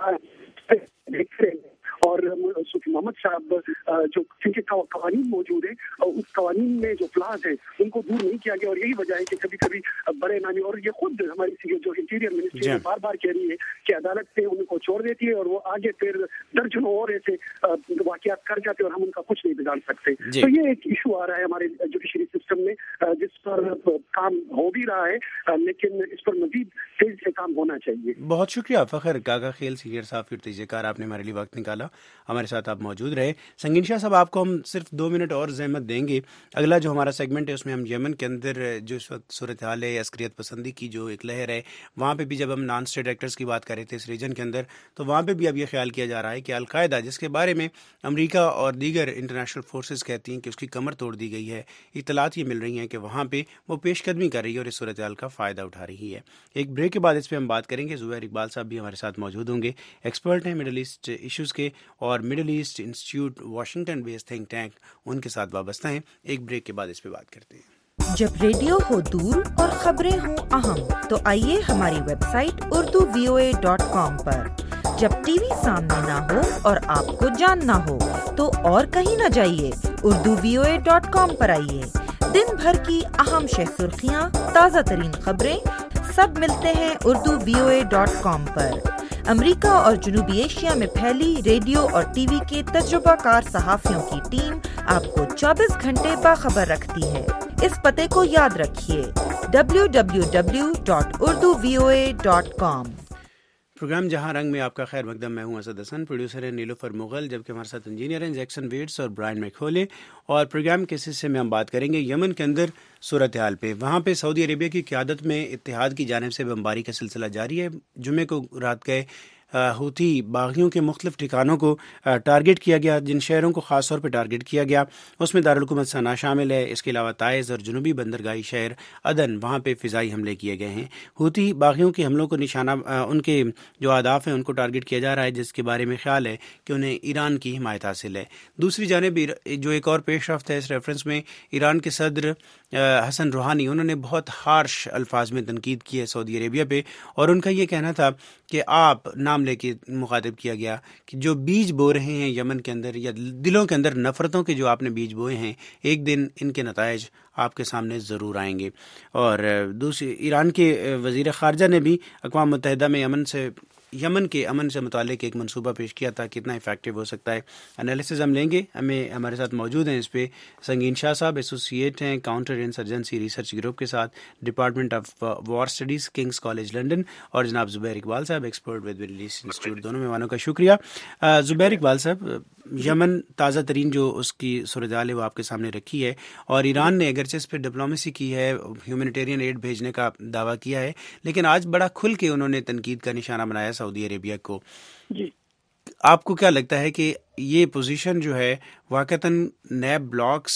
اور صوفی محمد صاحب جو کیونکہ قوانین موجود ہیں اور اس قوانین میں جو فلاز ہیں ان کو دور نہیں کیا گیا, اور یہی وجہ ہے کہ کبھی کبھی بڑے نامی, اور یہ خود ہماری جو انٹیریئر منسٹری بار بار کہہ رہی ہے کہ عدالت سے ان کو چھوڑ دیتی ہے اور وہ آگے پھر درجنوں اور ایسے واقعات کر جاتے ہیں اور ہم ان کا کچھ نہیں بگاڑ سکتے. تو یہ ایک ایشو آ رہا ہے ہمارے جوڈیشری سسٹم میں جس پر کام ہو بھی رہا ہے, لیکن اس پر مزید تیزی سے کام ہونا چاہیے. بہت شکریہ فخر کاکا خیل, سینئر صحافی اور تجزیہ کار, آپ نے ہمارے لیے وقت نکالا, ہمارے ساتھ آپ موجود رہے. سنگین شاہ صاحب, آپ کو ہم صرف دو منٹ اور زحمت دیں گے. اگلا جو ہمارا سیگمنٹ ہے اس میں ہم یمن کے اندر جو اس وقت صورتحال ہے, عسکریت پسندی کی جو ایک لہر ہے, وہاں پہ بھی جب ہم نان اسٹیٹ ایکٹرز کی بات کر رہے تھے اس ریجن کے اندر, تو وہاں پہ بھی اب یہ خیال کیا جا رہا ہے کہ القاعدہ, جس کے بارے میں امریکہ اور دیگر انٹرنیشنل فورسز کہتی ہیں کہ اس کی کمر توڑ دی گئی ہے, اطلاعات یہ مل رہی ہیں کہ وہاں پہ وہ پیش قدمی کر رہی ہے اور اس صورتحال کا فائدہ اٹھا رہی ہے. ایک بریک کے بعد اس پہ ہم بات کریں گے. زبیر اقبال صاحب بھی ہمارے ساتھ موجود ہوں گے, ایکسپرٹ ہیں مڈل ایسٹ ایشوز کے اور middle east institute Washington base think tank ان کے ساتھ وابستہ ہیں. ایک بریک کے بعد اس پہ بات کرتے ہیں. جب ریڈیو ہو دور اور خبریں ہوں اہم تو آئیے ہماری website Urdu V O A dot com پر. جب ٹی وی سامنے نہ ہو اور آپ کو جاننا ہو تو اور کہیں نہ جائیے, Urdu V O A dot com پر آئیے. دن بھر کی اہم شہ سرخیاں, تازہ ترین خبریں سب ملتے ہیں Urdu V O A dot com پر. امریکہ اور جنوبی ایشیا میں پھیلی ریڈیو اور ٹی وی کے تجربہ کار صحافیوں کی ٹیم آپ کو چوبیس گھنٹے باخبر رکھتی ہے. اس پتے کو یاد رکھیے, W W W dot Urdu V O A dot com. Program جہاں رنگ میں آپ کا خیر مقدم, میں ہوں اسد حسن, پروڈیوسر ہے نیلوفر مغل, جبکہ ہمارے ساتھ انجینئر ہیں جیکسن ویٹس اور برائن میکھولے. اور پروگرام کے حصے میں ہم بات کریں گے یمن کے اندر صورتحال پہ. وہاں پہ سعودی عربیہ کی قیادت میں اتحاد کی جانب سے بمباری کا سلسلہ جاری ہے. جمعے کو رات گئے حوثی باغیوں کے مختلف ٹھکانوں کو ٹارگٹ کیا گیا, جن شہروں کو خاص طور پہ ٹارگٹ کیا گیا اس میں دارالحکومت صنعاء شامل ہے. اس کے علاوہ تائز اور جنوبی بندرگاہی شہر عدن, وہاں پہ فضائی حملے کیے گئے ہیں. حوثی باغیوں کے حملوں کو نشانہ, ان کے جو اہداف ہیں ان کو ٹارگٹ کیا جا رہا ہے, جس کے بارے میں خیال ہے کہ انہیں ایران کی حمایت حاصل ہے. دوسری جانب جو ایک اور پیش رفت ہے اس ریفرنس میں, ایران کے صدر حسن روحانی, انہوں نے بہت ہارش الفاظ میں تنقید کی ہے سعودی عربیہ پہ, اور ان کا یہ کہنا تھا کہ آپ نام لے کے مخاطب کیا گیا کہ جو بیج بو رہے ہیں یمن کے اندر یا دلوں کے اندر نفرتوں کے جو آپ نے بیج بوئے ہیں, ایک دن ان کے نتائج آپ کے سامنے ضرور آئیں گے. اور دوسری ایران کے وزیر خارجہ نے بھی اقوام متحدہ میں یمن سے یمن کے امن سے متعلق ایک منصوبہ پیش کیا تھا, کتنا افیکٹو ہو سکتا ہے. انالیسز ہم لیں گے. ہمیں ہمارے ساتھ موجود ہیں اس پہ سنگین شاہ صاحب, ایسوسیٹ ہیں کاؤنٹر انسرجنسی ریسرچ گروپ کے ساتھ, department of war studies King's College London, اور جناب زبیر اقبال صاحب, expert with middle east institute. دونوں مہمانوں کا شکریہ. زبیر اقبال صاحب, یمن تازہ ترین جو اس کی صورتحال ہے وہ آپ کے سامنے رکھی ہے, اور ایران نے اگرچہ اس پہ ڈپلومیسی کی ہے, ہیومینیٹیرین ایڈ بھیجنے کا دعویٰ کیا ہے, لیکن آج بڑا کھل کے انہوں نے تنقید کا نشانہ بنایا سعودی عربیہ کو. جی, آپ کو کیا لگتا ہے کہ یہ پوزیشن جو ہے واقعتاً نیب بلاکس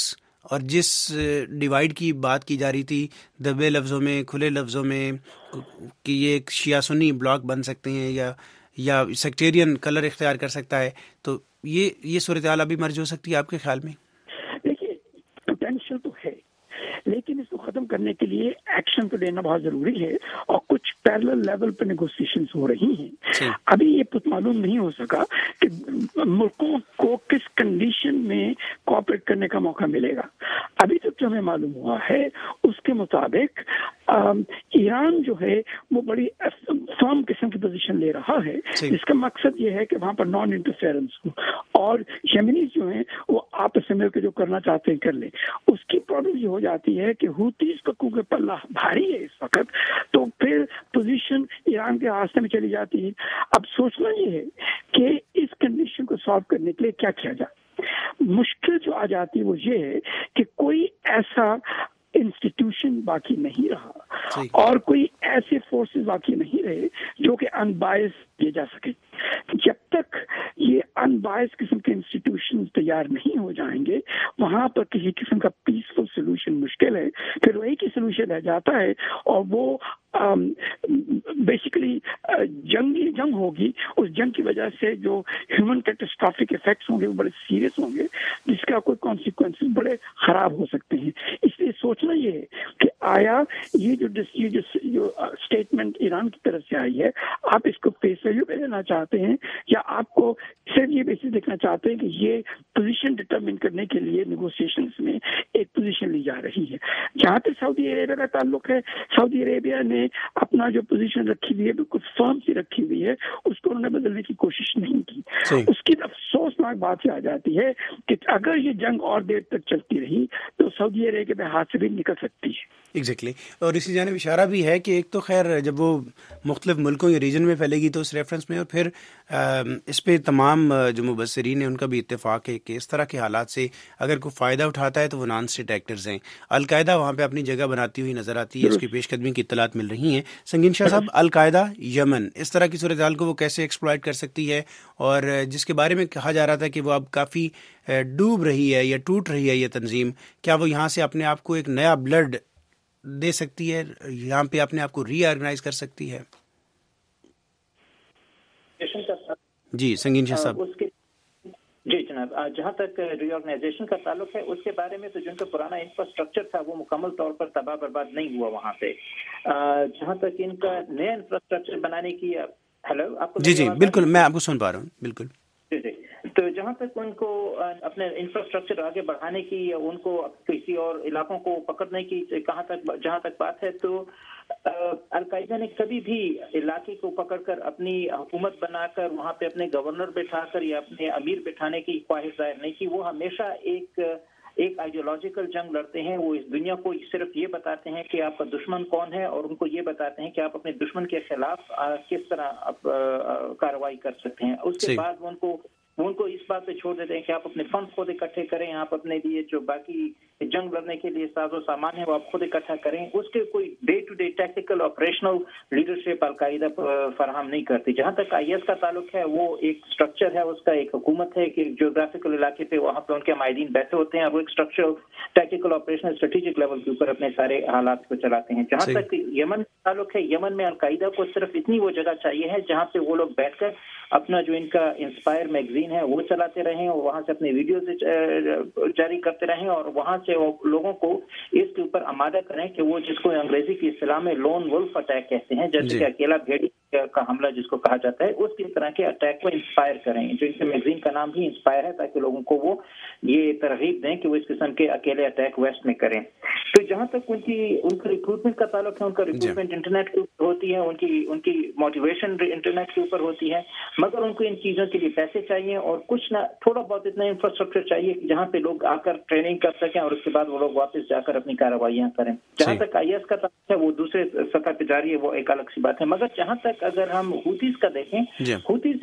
اور جس ڈیوائیڈ کی بات کی جا رہی تھی دبے لفظوں میں، کھلے لفظوں میں، کہ یہ ایک شیعہ سنی بلاک بن سکتے ہیں یا یا سیکٹیرین کلر اختیار کر سکتا ہے، تو یہ یہ صورتحال ابھی مرج ہو سکتی ہے آپ کے خیال میں؟ دیکھیے پوٹینشیل تو ہے، لیکن اس کو ختم کرنے کے لیے ایکشن تو لینا بہت ضروری ہے، اور کچھ پیرلل لیول پہ نیگوسیشنز ہو رہی ہیں۔ ابھی یہ معلوم نہیں ہو سکا کہ ملکوں کو کس کنڈیشن میں کوآپریٹ کرنے کا موقع ملے گا۔ ابھی تک جو ہمیں معلوم ہوا ہے اس کے مطابق ایران جو ہے وہ بڑی فرم قسم کی پوزیشن لے رہا ہے، جس کا مقصد یہ ہے کہ وہاں پر نان انٹرفیئرنس ہو، اور یمنیز جو ہیں وہ آپس میں مل کے جو کرنا چاہتے ہیں کر لیں۔ اس کی پرابلم یہ ہو جاتی ہے کہ ہوتیز کا کیونکہ پلہ بھاری ہے اس وقت، تو پھر پوزیشن ایران کے راستے میں چلی جاتی ہے۔ اب سوچنا یہ ہے کہ اس کنڈیشن کو سالو کرنے کے لیے کیا کیا جائے۔ مشکل جو آ جاتی ہے وہ یہ ہے کہ کوئی ایسا انسٹیٹیوشن باقی نہیں رہا اور کوئی ایسے فورسز باقی نہیں رہے جو کہ ان بائس دیے جا سکے۔ جب تک یہ ان بائس قسم کے انسٹیٹیوشن تیار نہیں ہو جائیں گے وہاں پر کسی قسم کا پیسفل سولوشن مشکل ہے۔ پھر وہی کی سولوشن رہ جاتا ہے اور وہ بیسیکلی جنگی جنگ ہوگی۔ اس جنگ کی وجہ سے جو ہیومن کیٹاسٹرافک افیکٹس ہوں گے وہ بڑے سیریس ہوں گے، جس کا کوئی کانسیکوینسز بڑے خراب ہو سکتے ہیں۔ اس لیے سوچنا یہ ہے کہ آیا یہ جو یہ جو اسٹیٹمنٹ ایران کی طرف سے آئی ہے آپ اس کو فیس ویلیو پہ لینا چاہتے ہیں یا آپ کو صرف یہ بیسس دیکھنا چاہتے ہیں کہ یہ پوزیشن ڈٹرمن کرنے کے لیے نیگوسیشنز میں ایک پوزیشن لی جا رہی ہے۔ جہاں تک سعودی عربیہ کا تعلق ہے، سعودی عربیہ نے اپنا جو پوزیشن رکھی ہوئی ہے بالکل فرم سی رکھی ہوئی ہے، اس کو انہوں نے بدلنے کی کوشش نہیں کی۔ اس کی افسوسناک بات یہ آ جاتی ہے کہ اگر یہ جنگ اور دیر تک چلتی رہی تو سعودی عربیہ کے ہاتھ سے بھی نکل سکتی ہے۔ Exactly exactly. اور اسی جانب اشارہ بھی ہے کہ ایک تو خیر جب وہ مختلف ملکوں یا ریجن میں پھیلے گی تو اس ریفرنس میں، اور پھر اس پہ تمام جو مبصرین ہیں ان کا بھی اتفاق ہے کہ اس طرح کے حالات سے اگر کوئی فائدہ اٹھاتا ہے تو وہ نان اسٹیٹ ایکٹرز ہیں۔ القاعدہ وہاں پہ اپنی جگہ بناتی ہوئی نظر آتی ہے، اس کی پیش قدمی کی اطلاعات مل رہی ہیں۔ سنگین شاہ صاحب، القاعدہ یمن اس طرح کی صورتحال کو وہ کیسے ایکسپلائٹ کر سکتی ہے، اور جس کے بارے میں کہا جا رہا تھا کہ وہ اب کافی ڈوب رہی ہے یا ٹوٹ رہی ہے یہ تنظیم، کیا وہ یہاں سے اپنے آپ کو ایک نیا بلڈ دے سکتی ہے، یہاں پہ اپنے آپ کو ری آرگنائز کر سکتی ہے؟ جی سنگین شاہ صاحب۔ جی جناب، جہاں تک ری آرگنائزیشن کا تعلق ہے اس کے بارے میں تو جن کا پرانا انفراسٹرکچر تھا وہ مکمل طور پر تباہ برباد نہیں ہوا وہاں پہ۔ جہاں تک ان کا نیا انفراسٹرکچر بنانے کی، ہیلو آپ کو؟ جی جی بالکل، میں آپ کو سن پا رہا ہوں، بالکل۔ جی جی تو جہاں تک ان کو اپنے انفراسٹرکچر آگے بڑھانے کی، ان کو کسی اور علاقوں کو پکڑنے کی کہاں تک جہاں تک بات ہے، تو القاعدہ نے کبھی بھی علاقے کو پکڑ کر اپنی حکومت بنا کر وہاں پہ اپنے گورنر بٹھا کر یا اپنے امیر بٹھانے کی خواہش ظاہر نہیں کی۔ وہ ہمیشہ ایک ایک آئیڈیولوجیکل جنگ لڑتے ہیں۔ وہ اس دنیا کو صرف یہ بتاتے ہیں کہ آپ کا دشمن کون ہے، اور ان کو یہ بتاتے ہیں کہ آپ اپنے دشمن کے خلاف کس طرح کارروائی کر سکتے ہیں۔ اس کے بعد وہ ان کو وہ ان کو اس بات پہ چھوڑ دیتے ہیں کہ آپ اپنے فنڈ خود اکٹھے کریں، آپ اپنے لیے جو باقی جنگ لڑنے کے لیے ساز و سامان ہے وہ آپ خود اکٹھا کریں۔ اس کے کوئی day to day tactical operational leadership Al Qaeda فراہم نہیں کرتی۔ جہاں تک آئی ایس کا تعلق ہے، وہ ایک اسٹرکچر ہے، اس کا ایک حکومت ہے کہ جغرافیکل علاقے پہ وہاں پہ ان کے مائدین بیٹھے ہوتے ہیں، اور وہ ایک structure tactical operational strategic level کے اوپر اپنے سارے حالات کو چلاتے ہیں۔ جہاں تک یمن کا تعلق ہے، یمن میں القاعدہ کو صرف اتنی وہ جگہ چاہیے ہے جہاں پہ وہ لوگ بیٹھ کر اپنا جو ان کا انسپائر میگزین ہے وہ چلاتے رہیں، اور وہاں سے اپنے ویڈیوز جاری کرتے رہیں، اور وہاں سے وہ لوگوں کو اس کے اوپر آمادہ کریں کہ وہ جس کو انگریزی کی اصطلاح میں لون ولف اٹیک کہتے ہیں، جیسے کہ اکیلا بھیڑی کا حملہ جس کو کہا جاتا ہے، اس کی طرح کے اٹیک کو انسپائر کریں، جو ان کے میگزین کا نام بھی انسپائر ہے، تاکہ لوگوں کو وہ یہ ترغیب دیں کہ وہ اس قسم کے اکیلے اٹیک ویسٹ میں کریں۔ تو جہاں تک ان کی ان کا ریکروٹمنٹ کا تعلق ہے، ان کا ریکروٹمنٹ انٹرنیٹ کے اوپر ہوتی ہے، ان کی ان کی موٹیویشن انٹرنیٹ کے اوپر ہوتی ہے، مگر ان کو ان چیزوں کے لیے پیسے چاہیے اور کچھ نہ تھوڑا بہت اتنا انفراسٹرکچر چاہیے جہاں پہ لوگ آ کر ٹریننگ کر سکیں، اور اس کے بعد وہ لوگ واپس جا کر اپنی کارروائیاں کریں۔ جہاں تک آئی ایس کا تعلق ہے وہ دوسرے سطح پہ جاری ہے، وہ ایک الگ سی بات ہے۔ مگر جہاں تک اگر ہم ہوتیز کا دیکھیں، ہوتیز ایک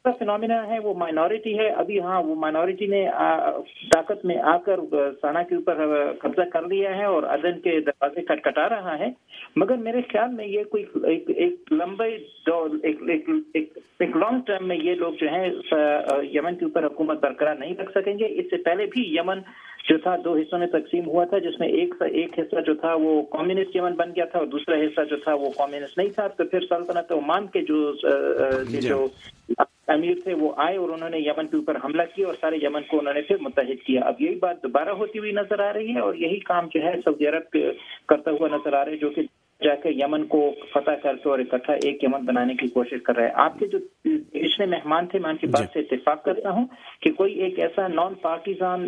फिनोमिना है वो माइनॉरिटी है। अभी हाँ वो माइनॉरिटी ने ताकत में आकर सना के ऊपर कब्जा कर लिया है और अदन के दरवाजे खटखटा रहा है, मगर मेरे ख्याल में ये कोई एक एक लंबे दौर एक एक एक, एक लॉन्ग टर्म में ये लोग जो है यमन के ऊपर हुकूमत बरकरार नहीं रख सकेंगे। इससे पहले भी यमन जो था दो हिस्सों में तकसीम हुआ था, जिसमें एक एक हिस्सा जो था वो कम्युनिस्ट यमन बन गया था और दूसरा हिस्सा जो था वो कम्युनिस्ट नहीं था। तो फिर सल्तनत ओमान के जो जो अमीर थे वो आए और उन्होंने यमन के ऊपर हमला किया और सारे यमन को उन्होंने फिर मुत्तहिद किया। अब यही बात दोबारा होती हुई नजर आ रही है और यही काम जो है सऊदी अरब करता हुआ नजर आ रहा है, जो कि जाकर यमन को फतह करके और इकट्ठा एक यमन बनाने की कोशिश कर रहा है। आपके जो पिछले मेहमान थे मैं उनकी बात से इत्तेफाक करता हूं कि कोई एक ऐसा नॉन पाकिस्तान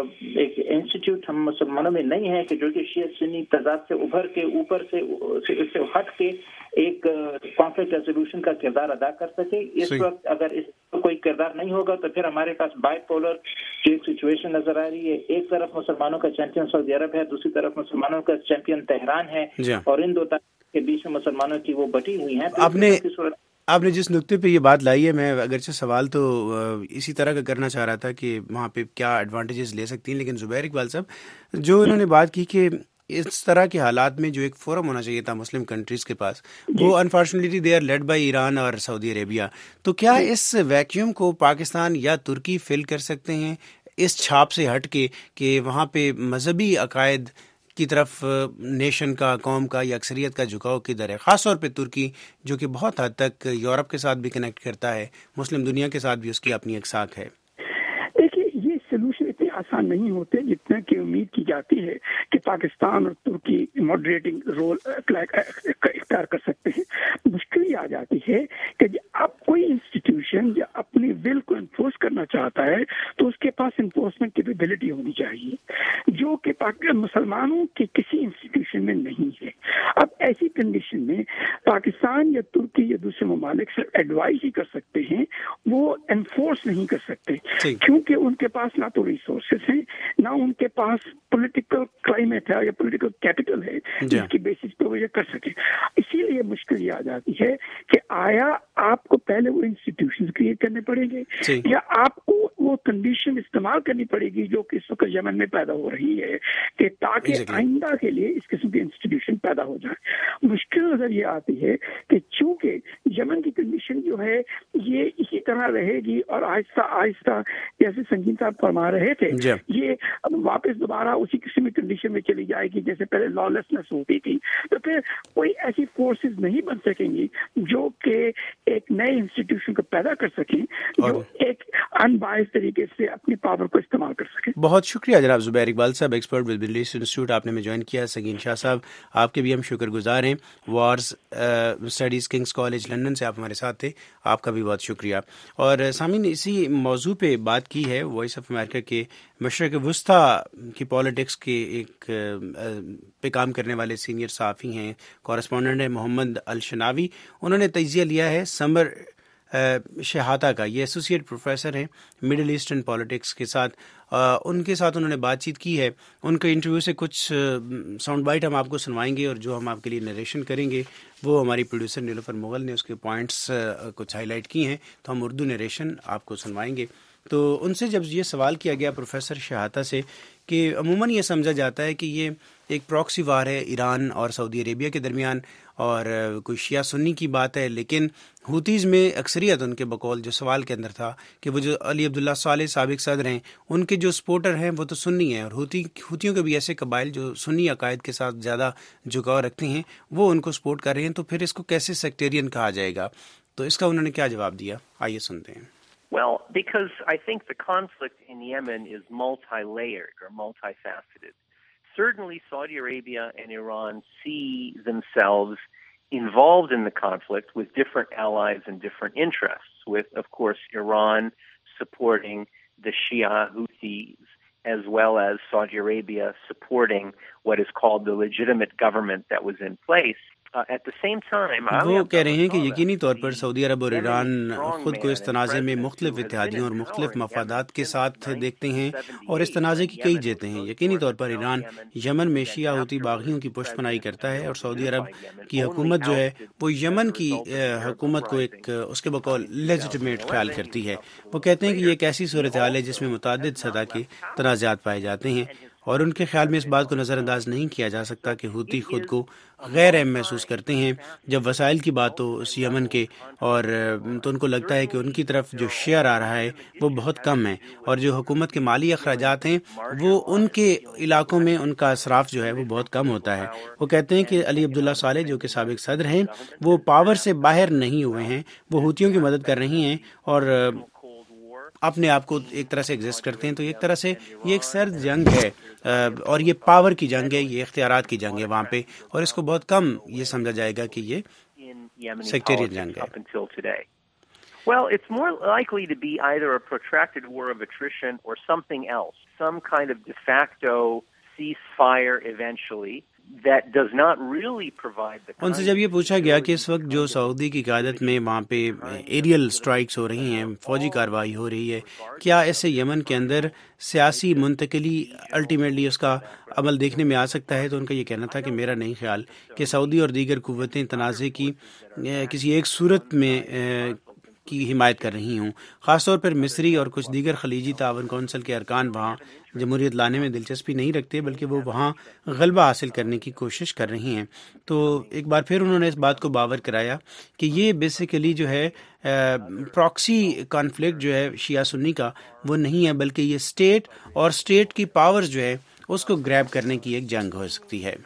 एक इंस्टीट्यूट हम मुसलमानों में नहीं है कि जो कि शिया सुन्नी तजाद से उभर के ऊपर से इससे हट के एक कॉन्फ्लिक्ट रेजोल्यूशन का किरदार अदा कर सके। इस वक्त अगर इस कोई किरदार नहीं होगा तो फिर हमारे पास बाइपोलर जो एक सिचुएशन नजर आ रही है। एक तरफ मुसलमानों का चैंपियन सऊदी अरब है, दूसरी तरफ मुसलमानों का चैंपियन तेहरान है और इन दो के बीच में मुसलमानों की वो बटी हुई है। तो आपने आपने जिस नुक्ते पे ये बात लाई है, मैं अगरचे सवाल तो इसी तरह का करना चाह रहा था कि वहाँ पे क्या एडवांटेजेस ले सकती हैं, लेकिन जुबैर इकबाल साहब जो इन्होंने बात की कि इस तरह के हालात में जो एक फोरम होना चाहिए था मुस्लिम कंट्रीज के पास, वो unfortunately they are led by Iran और सऊदी अरेबिया। तो क्या इस वैक्यूम को पाकिस्तान या तुर्की फिल कर सकते हैं इस छाप से हट के कि वहाँ पे मजहबी अकायद की तरफ नेशन का, कौम का या अक्सरियत का झुकाव किधर है, ख़ास तौर पे तुर्की जो कि बहुत हद तक यूरोप के साथ भी कनेक्ट करता है, मुस्लिम दुनिया के साथ भी उसकी अपनी एक साख है। देखिए ये सोल्यूशन इतने आसान नहीं होते जितना कि उम्मीद की जाती है कि पाकिस्तान और तुर्की मॉडरेटिंग रोल इख्तियार कर सकते हैं। मुश्किल ये आ जाती है कि अब कोई इंस्टीट्यूशन या अपनी विल को इन्फोर्स करना चाहता है तो उसके पास इन्फोर्समेंट कैपेबिलिटी होनी चाहिए, जो कि मुसलमानों के किसी इंस्टीट्यूशन में नहीं है। अब ऐसी कंडीशन में पाकिस्तान या तुर्की या दूसरे ममालिक सिर्फ एडवाइस ही कर सकते हैं, वो एनफोर्स नहीं कर सकते, क्योंकि उनके पास ना तो रिसोर्सेज हैं, ना उनके पास पॉलिटिकल क्लाइमेट है या पॉलिटिकल कैपिटल है जिसकी बेसिस पे वो ये कर सके। इसीलिए मुश्किल ये आ जाती है कि आया आपको पहले वो इंस्टीट्यूशंस क्रिएट करने पड़ेंगे या आपको वो कंडीशन इस्तेमाल करनी पड़ेगी जो कि इस वक्त यमन में पैदा हो रही है कि ताकि आइंदा के लिए इस किस्म के इंस्टीट्यूशन पैदा हो जाए। मुश्किल नजर ये आती है कि चूंकि यमन की कंडीशन जो है ये इसी तरह रहेगी और आहिस्ता आहिस्ता जैसे संगीन साहब फरमा रहे थे ये अब वापस दोबारा उसी किस्म की कंडीशन में चली जाएगी जैसे पहले लॉलेसनेस होती थी, तो फिर कोई ऐसी फोर्सेस नहीं बन सकेंगी जो कि एक नए इंस्टीट्यूशन को पैदा कर सकें जो एक अनबायस तरीके से अपनी पावर को इस्तेमाल कर सके। बहुत शुक्रिया जनाब जुबैर इकबाल साहब, expert with middle east institute, आपने में ज्वाइन किया। सगीन शाह साहब आपके भी हम शुक्रगुजार हैं, wars studies King's College London से आप हमारे साथ थे, आपका भी बहुत शुक्रिया। और सामीन इसी मौजू पे बात की है वॉइस ऑफ अमेरिका के मशरक़ वुस्ता की पॉलिटिक्स के एक पे काम करने वाले सीनियर सहाफ़ी हैं, कॉरेस्पॉन्डेंट हैं मोहम्मद अल शनावी। उन्होंने तजिया लिया है समर शहाता का, ये एसोसिएट प्रोफेसर हैं मिडिल ईस्टर्न पॉलिटिक्स के साथ, आ, उनके साथ उन्होंने बातचीत की है। उनके इंटरव्यू से कुछ साउंड बाइट हम आपको सुनवाएंगे और जो हम आपके लिए नरेशन करेंगे वो हमारी प्रोड्यूसर नीलोफर मुगल ने उसके पॉइंट्स कुछ हाईलाइट किए हैं, तो हम उर्दू नरेशन आपको सुनवाएंगे। तो उनसे जब ये सवाल किया गया प्रोफेसर शहाता से कि अमूमन ये समझा जाता है कि ये एक प्रॉक्सी वार है ईरान और सऊदी अरेबिया के दरमियान और कोई शिया सुन्नी की बात है, लेकिन हुतीज़ में अक्सरियत उनके बकौल जो सवाल के अंदर था कि वो जो अली अब्दुल्ला सालेह साबिक सदर हैं उनके जो सपोर्टर हैं वो तो सुन्नी हैं और हुती हुतियों के भी ऐसे कबाइल जो सुन्नी अकायद के साथ ज़्यादा झुकाव रखते हैं वो उनको सपोर्ट कर रहे हैं, तो फिर इसको कैसे सेक्टेरियन कहा जाएगा? तो इसका उन्होंने क्या जवाब दिया, आइए सुनते हैं। Well, because I think the conflict in Yemen is multi-layered or multifaceted. Certainly Saudi Arabia and Iran see themselves involved in the conflict with different allies and different interests, with, of course, Iran supporting the Shia Houthis, as well as Saudi Arabia supporting what is called the legitimate government that was in place. وہ کہہ رہے ہیں کہ یقینی طور پر سعودی عرب اور ایران خود کو اس تنازع میں مختلف اتحادیوں اور مختلف مفادات کے ساتھ دیکھتے ہیں اور اس تنازع کی کئی جیتیں ہیں. یقینی طور پر ایران یمن میں شیعہ ہوتی باغیوں کی پشت پناہی کرتا ہے اور سعودی عرب کی حکومت جو ہے وہ یمن کی حکومت کو ایک اس کے بقول لیجٹمیٹ خیال کرتی ہے. وہ کہتے ہیں کہ یہ ایک ایسی صورتحال ہے جس میں متعدد سطح کے تنازعات پائے جاتے ہیں اور ان کے خیال میں اس بات کو نظر انداز نہیں کیا جا سکتا کہ ہوتی خود کو غیر اہم محسوس کرتے ہیں جب وسائل کی بات ہو اس یمن کے، اور تو ان کو لگتا ہے کہ ان کی طرف جو شیئر آ رہا ہے وہ بہت کم ہے اور جو حکومت کے مالی اخراجات ہیں وہ ان کے علاقوں میں ان کا اصراف جو ہے وہ بہت کم ہوتا ہے. وہ کہتے ہیں کہ علی عبداللہ صالح جو کہ سابق صدر ہیں وہ پاور سے باہر نہیں ہوئے ہیں، وہ ہوتیوں کی مدد کر رہی ہیں اور اپنے آپ کو ایک طرح سے ایگزسٹ کرتے ہیں. تو ایک طرح سے یہ ایک سرد جنگ ہے اور یہ پاور کی جنگ ہے، یہ اختیارات کی جنگ ہے وہاں پہ، اور اس کو بہت کم یہ سمجھا جائے گا کہ یہ سیکٹریٹ جنگ ہے. Well, it's more likely to be either a protracted war of attrition or something else, some kind of de facto ceasefire eventually. That does not really provide the ان سے جب یہ پوچھا گیا کہ اس وقت جو سعودی کی قیادت میں وہاں پہ ایریل اسٹرائکس ہو رہی ہیں، فوجی کارروائی ہو رہی ہے، کیا اس سے یمن کے اندر سیاسی منتقلی الٹیمیٹلی اس کا عمل دیکھنے میں آ سکتا ہے؟ تو ان کا یہ کہنا تھا کہ میرا نہیں خیال کہ سعودی اور دیگر قوتیں تنازع کی کسی ایک صورت میں کی حمایت کر رہی ہوں. خاص طور پر مصری اور کچھ دیگر خلیجی تعاون کونسل کے ارکان وہاں جمہوریت لانے میں دلچسپی نہیں رکھتے، بلکہ وہ وہاں غلبہ حاصل کرنے کی کوشش کر رہی ہیں. تو ایک بار پھر انہوں نے اس بات کو باور کرایا کہ یہ بیسیکلی جو ہے پراکسی کانفلکٹ جو ہے شیعہ سنی کا وہ نہیں ہے، بلکہ یہ اسٹیٹ اور اسٹیٹ کی پاورز جو ہے اس کو گریب کرنے کی ایک جنگ ہو سکتی ہے.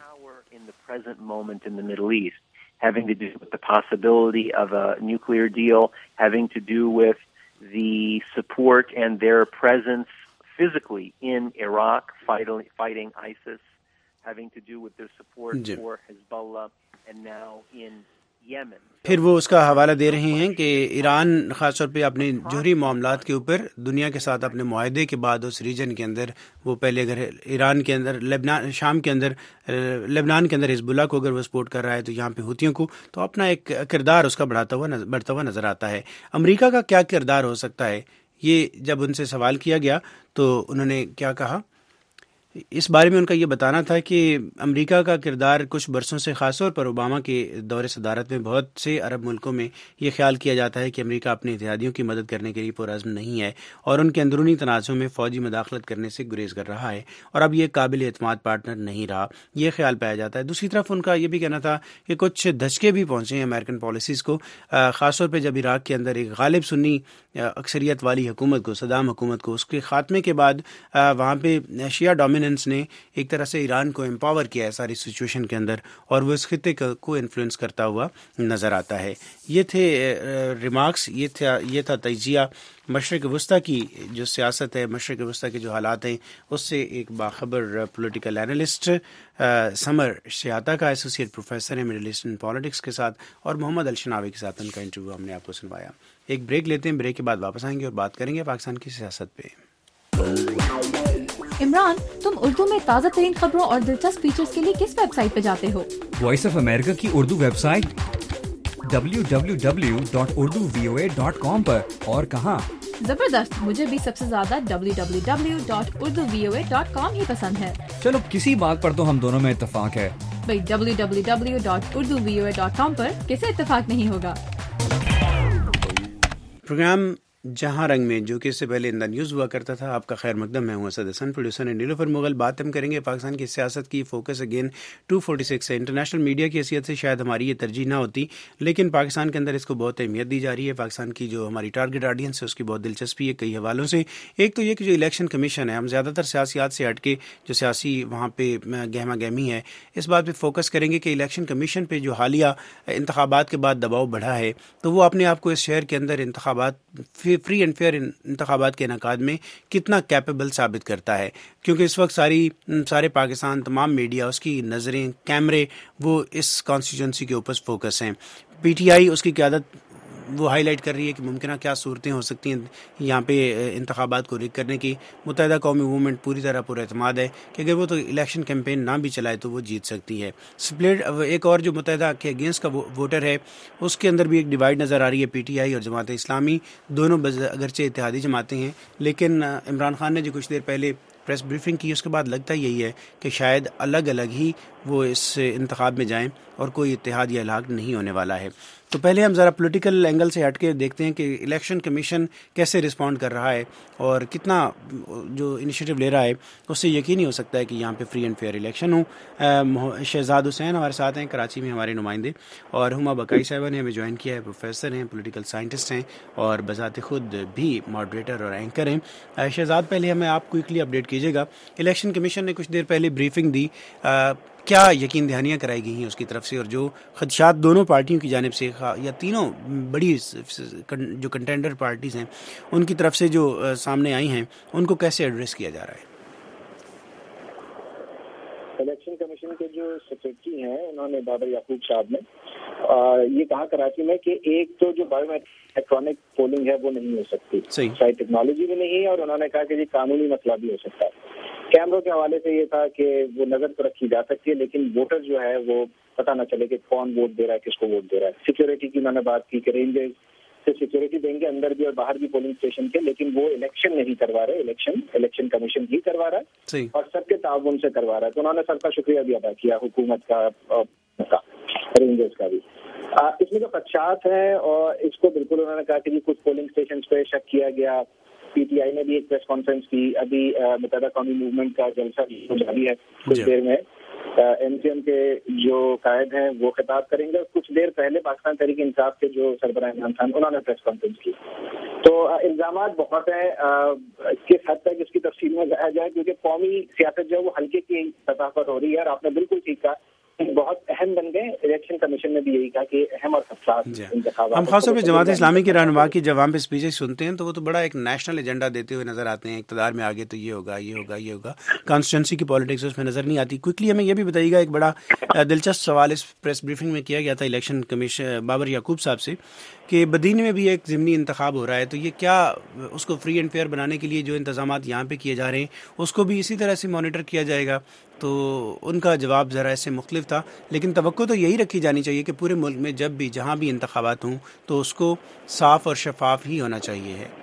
having to do with the possibility of a nuclear deal, having to do with the support and their presence physically in Iraq fighting, fighting ISIS, having to do with their support Jim. for Hezbollah, and now in Yemen. پھر وہ اس کا حوالہ دے رہے ہیں کہ ایران خاص طور پہ اپنے جوہری معاملات کے اوپر دنیا کے ساتھ اپنے معاہدے کے بعد اس ریجن کے اندر وہ پہلے اگر ایران کے اندر لبنان شام کے اندر لبنان کے اندر حزب اللہ کو اگر وہ سپورٹ کر رہا ہے تو یہاں پہ ہوتیوں کو، تو اپنا ایک کردار اس کا بڑھاتا ہوا بڑھتا ہوا نظر آتا ہے. امریکہ کا کیا کردار ہو سکتا ہے، یہ جب ان سے سوال کیا گیا تو انہوں نے کیا کہا؟ اس بارے میں ان کا یہ بتانا تھا کہ امریکہ کا کردار کچھ برسوں سے خاص طور پر اوباما کے دور صدارت میں بہت سے عرب ملکوں میں یہ خیال کیا جاتا ہے کہ امریکہ اپنے اتحادیوں کی مدد کرنے کے لیے پرعزم نہیں ہے اور ان کے اندرونی تنازعوں میں فوجی مداخلت کرنے سے گریز کر رہا ہے اور اب یہ قابل اعتماد پارٹنر نہیں رہا، یہ خیال پایا جاتا ہے. دوسری طرف ان کا یہ بھی کہنا تھا کہ کچھ دھچکے بھی پہنچے ہیں امریکن پالیسیز کو، خاص طور پہ جب عراق کے اندر ایک غالب سنی اکثریت والی حکومت کو، صدام حکومت کو، اس کے خاتمے کے بعد وہاں پہ شیعہ ڈومیننس نے ایک طرح سے ایران کو امپاور کیا ہے ساری سچویشن کے اندر اور وہ اس خطے کو انفلوئنس کرتا ہوا نظر آتا ہے. یہ تھے ریمارکس، یہ تھا یہ تھا تجزیہ مشرق وسطیٰ کی جو سیاست ہے، مشرق وسطیٰ کے جو حالات ہیں اس سے ایک باخبر پولیٹیکل اینالسٹ سمر شیاتا کا ایسوسیٹ پروفیسر ہے مڈل ایسٹرن پالیٹکس کے ساتھ، اور محمد الشناوی کے ساتھ ان کا انٹرویو ہم نے آپ کو سنوایا. ایک بریک لیتے ہیں، بریک کے بعد واپس آئیں گے اور بات کریں گے پاکستان کی سیاست پہ. عمران، تم اردو میں تازہ ترین خبروں اور دلچسپ فیچرز کے لیے کس ویب سائٹ پہ جاتے ہو؟ وائس آف امریکہ کی Urdu website W W W dot Urdu V O A dot com پر. اور کہاں؟ زبردست، مجھے بھی سب سے زیادہ W W W dot Urdu V O A dot com ہی پسند ہے. چلو کسی بات پر تو ہم دونوں میں اتفاق ہے. بھائی W W W dot Urdu V O A dot com پر کسے اتفاق نہیں ہوگا. پروگرام جہاں رنگ میں جو کہ اس سے پہلے ان دا نیوز ہوا کرتا تھا، آپ کا خیر مقدم. میں ہوں اسد حسن، پروڈیوسر نیلوفر مغل. بات ہم کریں گے پاکستان کی سیاست کی. Focus again two forty six ہے. انٹرنیشنل میڈیا کی حیثیت سے شاید ہماری یہ ترجیح نہ ہوتی، لیکن پاکستان کے اندر اس کو بہت اہمیت دی جا رہی ہے. پاکستان کی جو ہماری ٹارگٹ آڈینس ہے اس کی بہت دلچسپی ہے کئی حوالوں سے. ایک تو یہ کہ جو الیکشن کمیشن ہے، ہم زیادہ تر سیاسیات سے ہٹ کے جو سیاسی وہاں پہ گہما گہمی ہے اس بات پہ فوکس کریں گے کہ الیکشن کمیشن پہ جو حالیہ انتخابات کے بعد دباؤ بڑھا ہے تو وہ اپنے آپ کو اس شہر کے اندر انتخابات فری اینڈ فیئر انتخابات کے انعقاد میں کتنا کیپیبل ثابت کرتا ہے. کیونکہ اس وقت ساری سارے پاکستان تمام میڈیا، اس کی نظریں، کیمرے وہ اس کانسٹیٹوئنسی کے اوپر فوکس ہیں. پی ٹی آئی اس کی قیادت وہ ہائی لائٹ کر رہی ہے کہ ممکنہ کیا صورتیں ہو سکتی ہیں یہاں پہ انتخابات کو ریگ کرنے کی. متحدہ قومی موومنٹ پوری طرح پر اعتماد ہے کہ اگر وہ تو الیکشن کیمپین نہ بھی چلائے تو وہ جیت سکتی ہے. سپلٹ ایک اور جو متحدہ کے اگینسٹ کا ووٹر ہے اس کے اندر بھی ایک ڈیوائڈ نظر آ رہی ہے. پی ٹی آئی اور جماعت اسلامی دونوں اگرچہ اتحادی جماعتیں ہیں, لیکن عمران خان نے جو کچھ دیر پہلے پریس بریفنگ کی اس کے بعد لگتا یہی ہے کہ شاید الگ الگ ہی وہ اس انتخاب میں جائیں اور کوئی اتحاد یا الحاق نہیں ہونے والا ہے. تو پہلے ہم ذرا پولیٹیکل اینگل سے ہٹ کے دیکھتے ہیں کہ الیکشن کمیشن کیسے رسپونڈ کر رہا ہے اور کتنا جو انیشیٹو لے رہا ہے اس سے یقینی ہو سکتا ہے کہ یہاں پہ فری اینڈ فیئر الیکشن ہو. شہزاد حسین ہمارے ساتھ ہیں, کراچی میں ہمارے نمائندے, اور ہما بقائی صاحبہ نے ہمیں جوائن کیا ہے, پروفیسر ہیں, پولیٹیکل سائنٹسٹ ہیں اور بذات خود بھی ماڈریٹر اور اینکر ہیں. شہزاد, پہلے ہمیں آپ کوئکلی اپڈیٹ کیجیے گا, الیکشن کمیشن نے کچھ دیر پہلے بریفنگ دی, کیا یقین دہانیاں کرائی گئی ہیں اس کی طرف سے, اور جو خدشات دونوں پارٹیوں کی جانب سے یا تینوں بڑی جو کنٹینڈر پارٹیز ہیں ان کی طرف سے جو سامنے آئی ہیں ان کو کیسے ایڈریس کیا جا رہا ہے؟ الیکشن کمیشن کے جو سیکرٹری ہیں انہوں نے بابر یعقوب صاحب نے یہ کہا کراچی میں کہ ایک تو جو بایو الیکٹرانک پولنگ ہے وہ نہیں ہو سکتی, شاید ٹیکنالوجی بھی نہیں ہے, اور انہوں نے کہا کہ یہ قانونی مسئلہ بھی ہو سکتا ہے. کیمروں کے حوالے سے یہ تھا کہ وہ نظر تو رکھی جا سکتی ہے لیکن ووٹر جو ہے وہ پتہ نہ چلے کہ کون ووٹ دے رہا ہے, کس کو ووٹ دے رہا ہے. سیکورٹی کی انہوں نے بات کی کہ رینجرز سے سیکورٹی دیں گے اندر بھی اور باہر بھی پولنگ اسٹیشن کے, لیکن وہ الیکشن نہیں کروا رہے, الیکشن الیکشن کمیشن ہی کروا رہا ہے اور سب کے تعاون سے کروا رہا ہے. تو انہوں نے سب کا شکریہ بھی ادا کیا, حکومت کا, رینجرز کا بھی. اس میں جو خدشات ہیں اور اس کو بالکل انہوں نے کہا کہ کچھ پولنگ اسٹیشن پہ شک کیا گیا. پی ٹی آئی نے بھی ایک پریس کانفرنس کی, ابھی متحدہ قومی موومنٹ کا جلسہ جاری ہے کچھ دیر میں, ایم سی ایم کے جو قائد ہیں وہ خطاب کریں گے. کچھ دیر پہلے پاکستان تحریک انصاف کے جو سربراہ عمران خان انہوں نے پریس کانفرنس کی. تو الزامات بہت ہیں, کس حد تک اس کی تفصیل میں جایا جائے کیونکہ قومی سیاست جو ہے وہ ہلکے کی سطح پر ہو رہی ہے, اور آپ نے بالکل ٹھیک کہا بہت اہم بن گئے. الیکشن کمیشن نے بھی یہی کہا کہ اہم اور خدشات انتخابات. ہم خاص طور پہ جماعت اسلامی کے رہنما کی جب ہم پہ اسپیچز سنتے ہیں تو وہ تو بڑا ایک نیشنل ایجنڈا دیتے ہوئے نظر آتے ہیں, اقتدار میں آگے تو یہ ہوگا یہ ہوگا یہ ہوگا, کانسٹیٹوئنسی کی پالیٹکس اس میں نظر نہیں آتی. کوئکلی ہمیں یہ بھی بتائیے گا, ایک بڑا دلچسپ سوال اس پریس بریفنگ میں کیا گیا تھا الیکشن کمیشن بابر یعقوب صاحب سے کہ بدین میں بھی ایک ضمنی انتخاب ہو رہا ہے, تو یہ کیا اس کو فری اینڈ فیئر بنانے کے لیے جو انتظامات یہاں پہ کیے جا رہے ہیں اس کو بھی اسی طرح سے مانیٹر کیا جائے گا؟ تو ان کا جواب ذرا اس سے مختلف تھا, لیکن توقع تو یہی رکھی جانی چاہیے کہ پورے ملک میں جب بھی جہاں بھی انتخابات ہوں تو اس کو صاف اور شفاف ہی ہونا چاہیے ہے.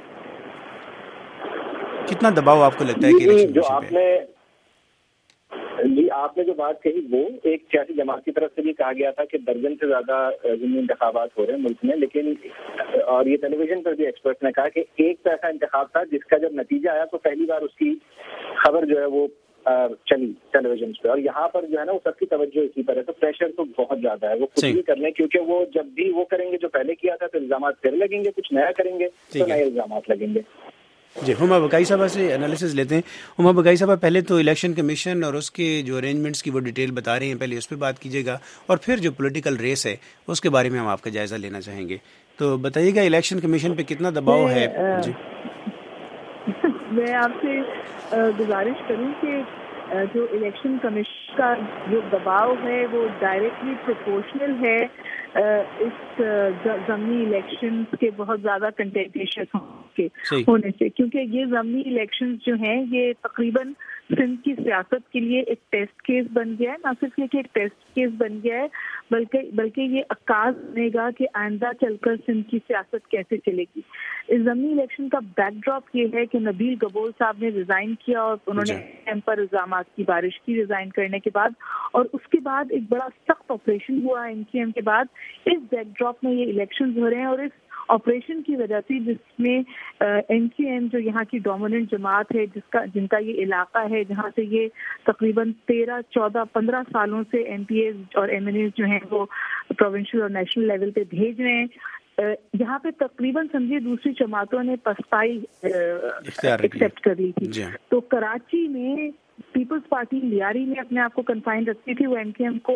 کتنا دباؤ آپ کو لگتا ہے کہ الیکشن جو آپ نے جی آپ نے جو بات کہی وہ ایک سیاسی جماعت کی طرف سے بھی کہا گیا تھا کہ درجن سے زیادہ ضمنی انتخابات ہو رہے ہیں ملک میں, لیکن اور یہ ٹیلی ویژن پر بھی ایکسپرٹ نے کہا کہ ایک تو ایسا انتخاب تھا جس کا جب نتیجہ آیا تو پہلی بار اس کی خبر جو ہے وہ چلی ٹیلی ویژن پہ, اور یہاں پر جو ہے نا وہ سب کی توجہ اسی پر ہے. تو پریشر تو بہت زیادہ ہے, وہ کچھ بھی کر لیں کیونکہ وہ جب بھی وہ کریں گے جو پہلے کیا تھا تو الزامات پھر لگیں گے, کچھ نیا کریں گے تو نئے الزامات لگیں گے. جی ہما بقائی صاحبہ سے انالیسز لیتے ہیں. ہما بقائی صاحبہ, پہلے تو الیکشن کمیشن اور اس کے جو ارینجمنٹس کی وہ ڈیٹیل بتا رہے ہیں, پہلے اس پہ بات کیجیے گا, اور پھر جو پولیٹیکل ریس ہے اس کے بارے میں ہم آپ کا جائزہ لینا چاہیں گے. تو بتائیے گا الیکشن کمیشن پہ کتنا دباؤ ہے؟ جی میں آپ سے گزارش کروں کہ جو الیکشن کمیشن کا جو دباؤ ہے وہ ڈائریکٹلی پروپورشنل ہے اس ضمنی الیکشن کے بہت زیادہ کنٹینٹیشس ہونے سے, کیونکہ یہ ضمنی الیکشن جو ہیں یہ تقریباً سندھ کی سیاست کے لیے ایک ٹیسٹ کیس بن گیا ہے. نہ صرف یہ کہ ایک ٹیسٹ کیس بن گیا ہے بلکہ بلکہ یہ عکاس بنے گا کہ آئندہ چل کر سندھ کی سیاست کیسے چلے گی. اس ضمنی الیکشن کا بیک ڈراپ یہ ہے کہ نبیل گبول صاحب نے ریزائن کیا اور انہوں نے ایم پر الزامات کی بارش کی ریزائن کرنے کے بعد, اور اس کے بعد ایک بڑا سخت آپریشن ہوا این سی ایم کے بعد. اس بیک ڈراپ میں یہ الیکشن ہو رہے ہیں, اور اس آپریشن کی وجہ سے جس میں این سی ایم جو یہاں کی ڈومیننٹ جماعت ہے, جس کا جن کا یہ علاقہ ہے جہاں سے یہ تقریباً تیرہ چودہ پندرہ سالوں سے ایم پی ایز اور ایم این ایز جو ہیں وہ پروونشل اور نیشنل لیول پہ بھیج رہے ہیں, یہاں پہ تقریباً سمجھے دوسری جماعتوں نے پسپائی ایکسیپٹ کر لی تھی. تو کراچی میں پیپلز پارٹی لیاری نے اپنے آپ کو کنفائن رکھتی تھی, وہ ایم کے ایم کو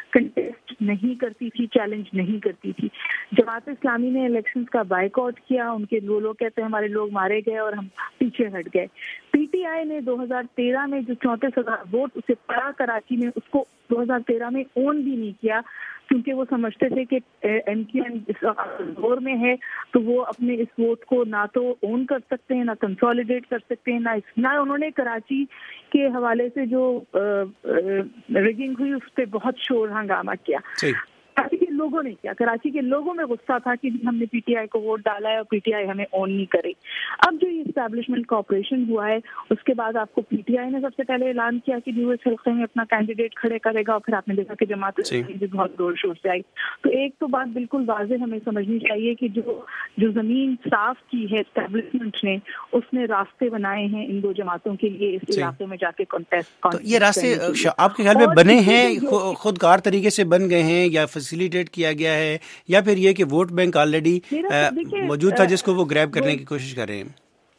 کنٹیسٹ نہیں کرتی تھی, چیلنج نہیں کرتی تھی. جماعت اسلامی نے الیکشنز کا بائیکاٹ کیا, ان کے وہ لوگ کہتے ہیں ہمارے لوگ مارے گئے اور ہم پیچھے ہٹ گئے. پی ٹی آئی نے دو ہزار تیرہ میں جو چونتیس ہزار ووٹ اسے پڑا کراچی میں, اس کو دو ہزار تیرہ میں اون بھی نہیں کیا, کیونکہ وہ سمجھتے تھے کہ ایم کیو ایم اس دور میں ہے تو وہ اپنے اس ووٹ کو نہ تو اون کر سکتے ہیں, نہ کنسالیڈیٹ کر سکتے ہیں, نہ نہ انہوں نے کراچی کے حوالے سے جو ریگنگ ہوئی اس پہ بہت شور ہنگامہ کیا. کراچی کے لوگوں نے کیا, کراچی کے لوگوں میں غصہ تھا کہ ہم نے پی ٹی آئی کو ووٹ ڈالا ہے اور پی ٹی آئی ہمیں اون نہیں کرے. اب جو یہ اسٹیبلشمنٹ کوآپریشن ہوا ہے اس کے بعد آپ کو پی ٹی آئی نے سب سے پہلے اعلان کیا کہ جو اس حلقے میں اپنا کینڈیڈیٹ کھڑے کرے گا, اور پھر آپ نے دیکھا کہ جماعت اسلامی بہت زور شور سے آئی. تو ایک تو بات بالکل واضح ہمیں سمجھنی چاہیے کہ جو جو زمین صاف کی ہے اسٹیبلشمنٹ نے, اس نے راستے بنائے ہیں ان دو جماعتوں کے لیے اس علاقے میں جا کے کانٹیسٹ. یہ راستے آپ کے خیال میں بنے ہیں خود کار طریقے سے بن گئے ہیں یا فیسیلیٹیٹ کیا گیا ہے, یا پھر یہ کہ ووٹ بینک آلریڈی موجود تھا جس کو وہ گریب کرنے کی کوشش کر رہے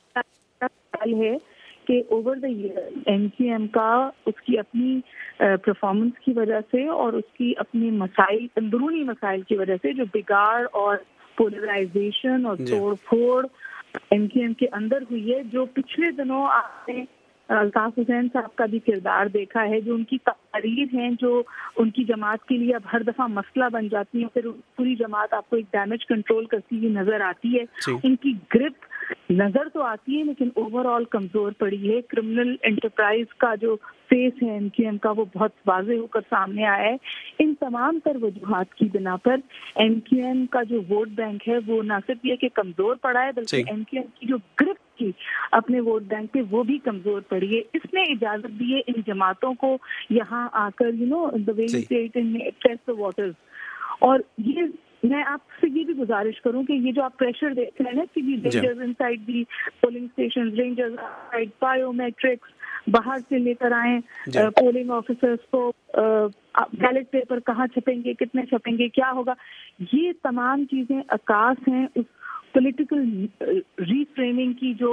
ہیں؟ ہے کہ over the year M Q M کا اس کی اپنی پرفارمنس کی وجہ سے اور اس کی اپنی مسائل, اندرونی مسائل کی وجہ سے جو بگاڑ اور پولرائزیشن اور توڑ پھوڑ ایم کیو ایم کے اندر ہوئی ہے, جو پچھلے دنوں آپ نے الطاف حسین صاحب کا بھی کردار دیکھا ہے, جو ان کی تقاریر ہیں جو ان کی جماعت کے لیے اب ہر دفعہ مسئلہ بن جاتی ہیں, پھر پوری جماعت آپ کو ایک ڈیمیج کنٹرول کرتی ہوئی نظر آتی ہے. ان کی گرپ نظر تو آتی ہے لیکن اوور آل کمزور پڑی ہے. کرمنل انٹرپرائز کا جو فیس ہے ایم کیو ایم کا وہ بہت واضح ہو کر سامنے آیا ہے. ان تمام تر وجوہات کی بنا پر ایم کیو ایم کا جو ووٹ بینک ہے وہ نہ صرف یہ کہ کمزور پڑا ہے, بلکہ ایم کیو ایم کی جو گرپ کی اپنے ووٹ بینک پہ وہ بھی کمزور پڑی ہے. اس نے اجازت دی ہے ان جماعتوں کو یہاں آ کر you know the way you say test the waters. اور یہ میں آپ سے یہ بھی گزارش کروں کہ یہ جو آپ پریشر دیکھ رہے ہیں کہ rangers inside the polling station, rangers side biometrics باہر سے لے کر آئیں پولنگ آفیسرس کو, بیلٹ پیپر کہاں چھپیں گے, کتنے چھپیں گے, کیا ہوگا, یہ تمام چیزیں عکاس ہیں اس پولیٹیکل ری فریمنگ کی جو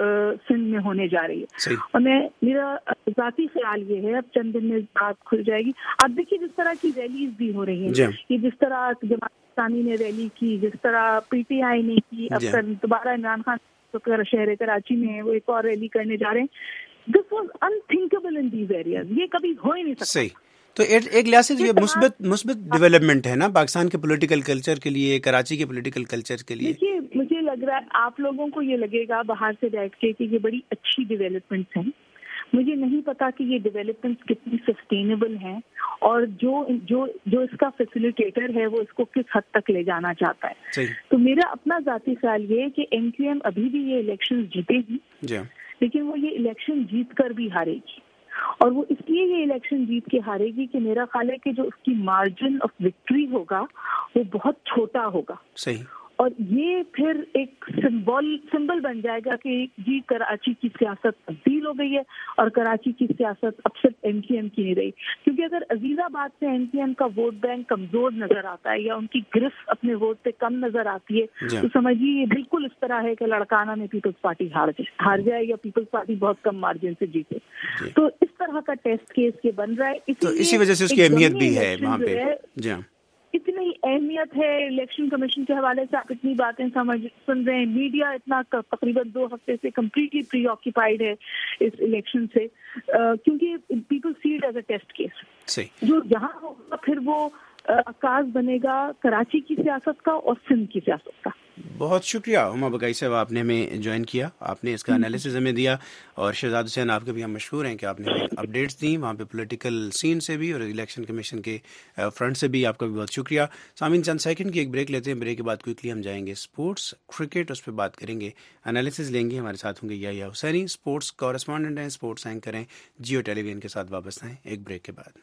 سندھ میں ہونے جا رہی ہے. اور میں میرا ذاتی خیال یہ ہے, اب چند دن میں بات کھل جائے گی, آپ دیکھیے جس طرح کی ریلیز بھی ہو رہی ہیں, یہ جس طرح جماعت اسلامی نے ریلی کی, جس طرح پی ٹی آئی نے کی, اب دوبارہ عمران خان شہر کراچی میں ہے وہ ایک اور ریلی کرنے جا رہے ہیں. This was unthinkable in these areas, یہ کبھی ہو ہی نہیں سکتا. تو ایک لحاظ سے یہ مثبت مثبت ڈیولپمنٹ ہے نا پاکستان کے پولیٹیکل کلچر کے لیے, کراچی کے پولیٹیکل کلچر کے لیے. دیکھیے مجھے لگ رہا ہے آپ لوگوں کو یہ لگے گا باہر سے بیٹھ کے کہ یہ بڑی اچھی ڈیولپمنٹس ہیں. مجھے نہیں پتا کہ یہ ڈیولپمنٹس کتنی سسٹینیبل ہیں اور جو جو جو اس کا فیسیلیٹیٹر ہے وہ اس کو کس حد تک لے جانا چاہتا ہے. تو میرا اپنا ذاتی خیال یہ ہے کہ ایم کیو ایم ابھی بھی یہ الیکشن جیتے گی, لیکن وہ یہ الیکشن جیت کر بھی ہارے گی. اور وہ اس لیے یہ الیکشن جیت کے ہارے گی کہ میرا خیال ہے کہ جو اس کی مارجن آف وکٹری ہوگا وہ بہت چھوٹا ہوگا. صحیح. اور یہ پھر ایک سمبل سمبل بن جائے گا کہ جی کراچی کی سیاست تبدیل ہو گئی ہے اور کراچی کی سیاست اب صرف ایم کیو ایم کی نہیں رہی. کیونکہ اگر عزیز آباد سے ایم کیو ایم کا ووٹ بینک کمزور نظر آتا ہے یا ان کی گرفت اپنے ووٹ پہ کم نظر آتی ہے تو سمجھیے یہ بالکل اس طرح ہے کہ لڑکانہ میں پیپلز پارٹی ہار جائے ہار جائے یا پیپلز پارٹی بہت کم مارجن سے جیتے. تو اس طرح کا ٹیسٹ کیس یہ بن رہا ہے, تو اسی وجہ سے اس کی اہمیت بھی ہے وہاں پہ. جی ہاں, اتنی اہمیت ہے الیکشن کمیشن کے حوالے سے, آپ اتنی باتیں سمجھ سن رہے ہیں, میڈیا اتنا تقریباً دو ہفتے سے کمپلیٹلی پری آکیپائڈ ہے اس الیکشن سے, کیونکہ people see it as a test case جو جہاں ہوگا پھر وہ عکاس بنے گا کراچی کی سیاست کا اور سندھ کی سیاست کا. بہت شکریہ ہما بقائی صاحب, آپ نے ہمیں جوائن کیا, آپ نے اس کا انالیسز ہمیں دیا, اور شہزاد حسین آپ کے بھی ہم مشہور ہیں کہ آپ نے اپڈیٹس دیں وہاں پہ پولیٹیکل سین سے بھی اور الیکشن کمیشن کے فرنٹ سے بھی. آپ کا بھی بہت شکریہ. سامعین چند سیکنڈ کی ایک بریک لیتے ہیں, بریک کے بعد کوئکلی ہم جائیں گے اسپورٹس کرکٹ, اس پہ بات کریں گے, انالیسز لیں گے. ہمارے ساتھ ہوں گے یحییٰ حسینی, اسپورٹس کورسپونڈنٹ ہیں, اسپورٹس اینکر ہیں, جیو ٹیلی ویژن کے ساتھ وابستہ ہیں. ایک بریک کے بعد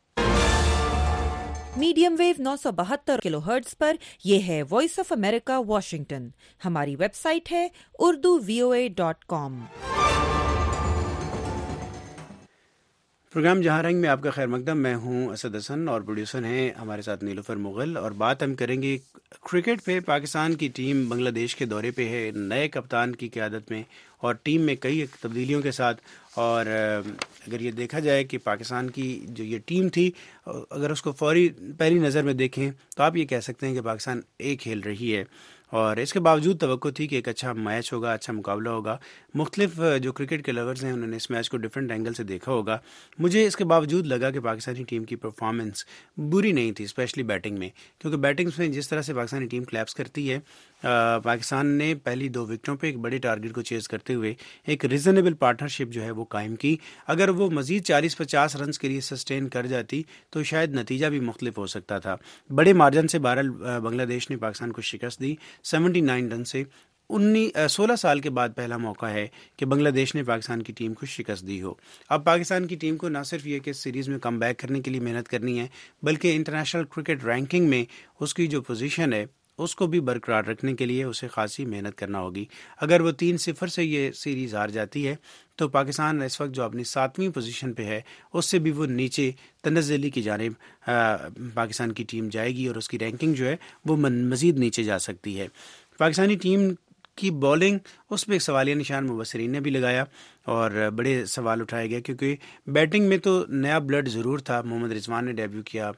میڈیم ویو نو سو بہتر کلو ہرٹز پر یہ ہے وائس آف امریکہ واشنگٹن. ہماری ویب سائٹ ہے Urdu V O A dot com. Program جہاں رنگ میں آپ کا خیر مقدم. میں ہوں اسد حسن اور پروڈیوسر ہیں ہمارے ساتھ نیلوفر مغل, اور بات ہم کریں گے کرکٹ پہ. پاکستان کی ٹیم بنگلہ دیش کے دورے پہ ہے نئے کپتان کی قیادت میں اور ٹیم میں کئی تبدیلیوں کے ساتھ. اور اگر یہ دیکھا جائے کہ پاکستان کی جو یہ ٹیم تھی, اگر اس کو فوری پہلی نظر میں دیکھیں تو آپ یہ کہہ سکتے ہیں کہ پاکستان ایک کھیل رہی ہے, اور اس کے باوجود توقع تھی کہ ایک اچھا میچ ہوگا, اچھا مقابلہ ہوگا. مختلف جو کرکٹ کے لورز ہیں انہوں نے اس میچ کو ڈفرینٹ اینگل سے دیکھا ہوگا. مجھے اس کے باوجود لگا کہ پاکستانی ٹیم کی پرفارمنس بری نہیں تھی, اسپیشلی بیٹنگ میں, کیونکہ بیٹنگ میں جس طرح سے پاکستانی ٹیم کلیپس کرتی ہے, پاکستان نے پہلی دو وکٹوں پہ ایک بڑے ٹارگٹ کو چیز کرتے ہوئے ایک ریزنیبل پارٹنرشپ جو ہے وہ قائم کی. اگر وہ مزید چالیس پچاس رنز کے لیے سسٹین کر جاتی تو شاید نتیجہ بھی مختلف ہو سکتا تھا. بڑے مارجن سے بہرحال بنگلہ دیش نے پاکستان کو شکست دی سیونٹی نائن رن سے. انیس سولہ سال کے بعد پہلا موقع ہے کہ بنگلہ دیش نے پاکستان کی ٹیم کو شکست دی ہو. اب پاکستان کی ٹیم کو نہ صرف یہ کہ سیریز میں کم بیک کرنے کے لیے محنت کرنی ہے, بلکہ انٹرنیشنل کرکٹ رینکنگ میں اس کی جو پوزیشن ہے اس کو بھی برقرار رکھنے کے لیے اسے خاصی محنت کرنا ہوگی. اگر وہ تین صفر سے یہ سیریز ہار جاتی ہے تو پاکستان اس وقت جو اپنی ساتویں پوزیشن پہ ہے اس سے بھی وہ نیچے تنزلی کی جانب پاکستان کی ٹیم جائے گی, اور اس کی رینکنگ جو ہے وہ مزید نیچے جا سکتی ہے. پاکستانی ٹیم کی بولنگ, اس پہ ایک سوالیہ نشان مبصرین نے بھی لگایا اور بڑے سوال اٹھائے گئے, کیونکہ بیٹنگ میں تو نیا بلڈ ضرور تھا. محمد رضوان نے ڈیبیو کیا,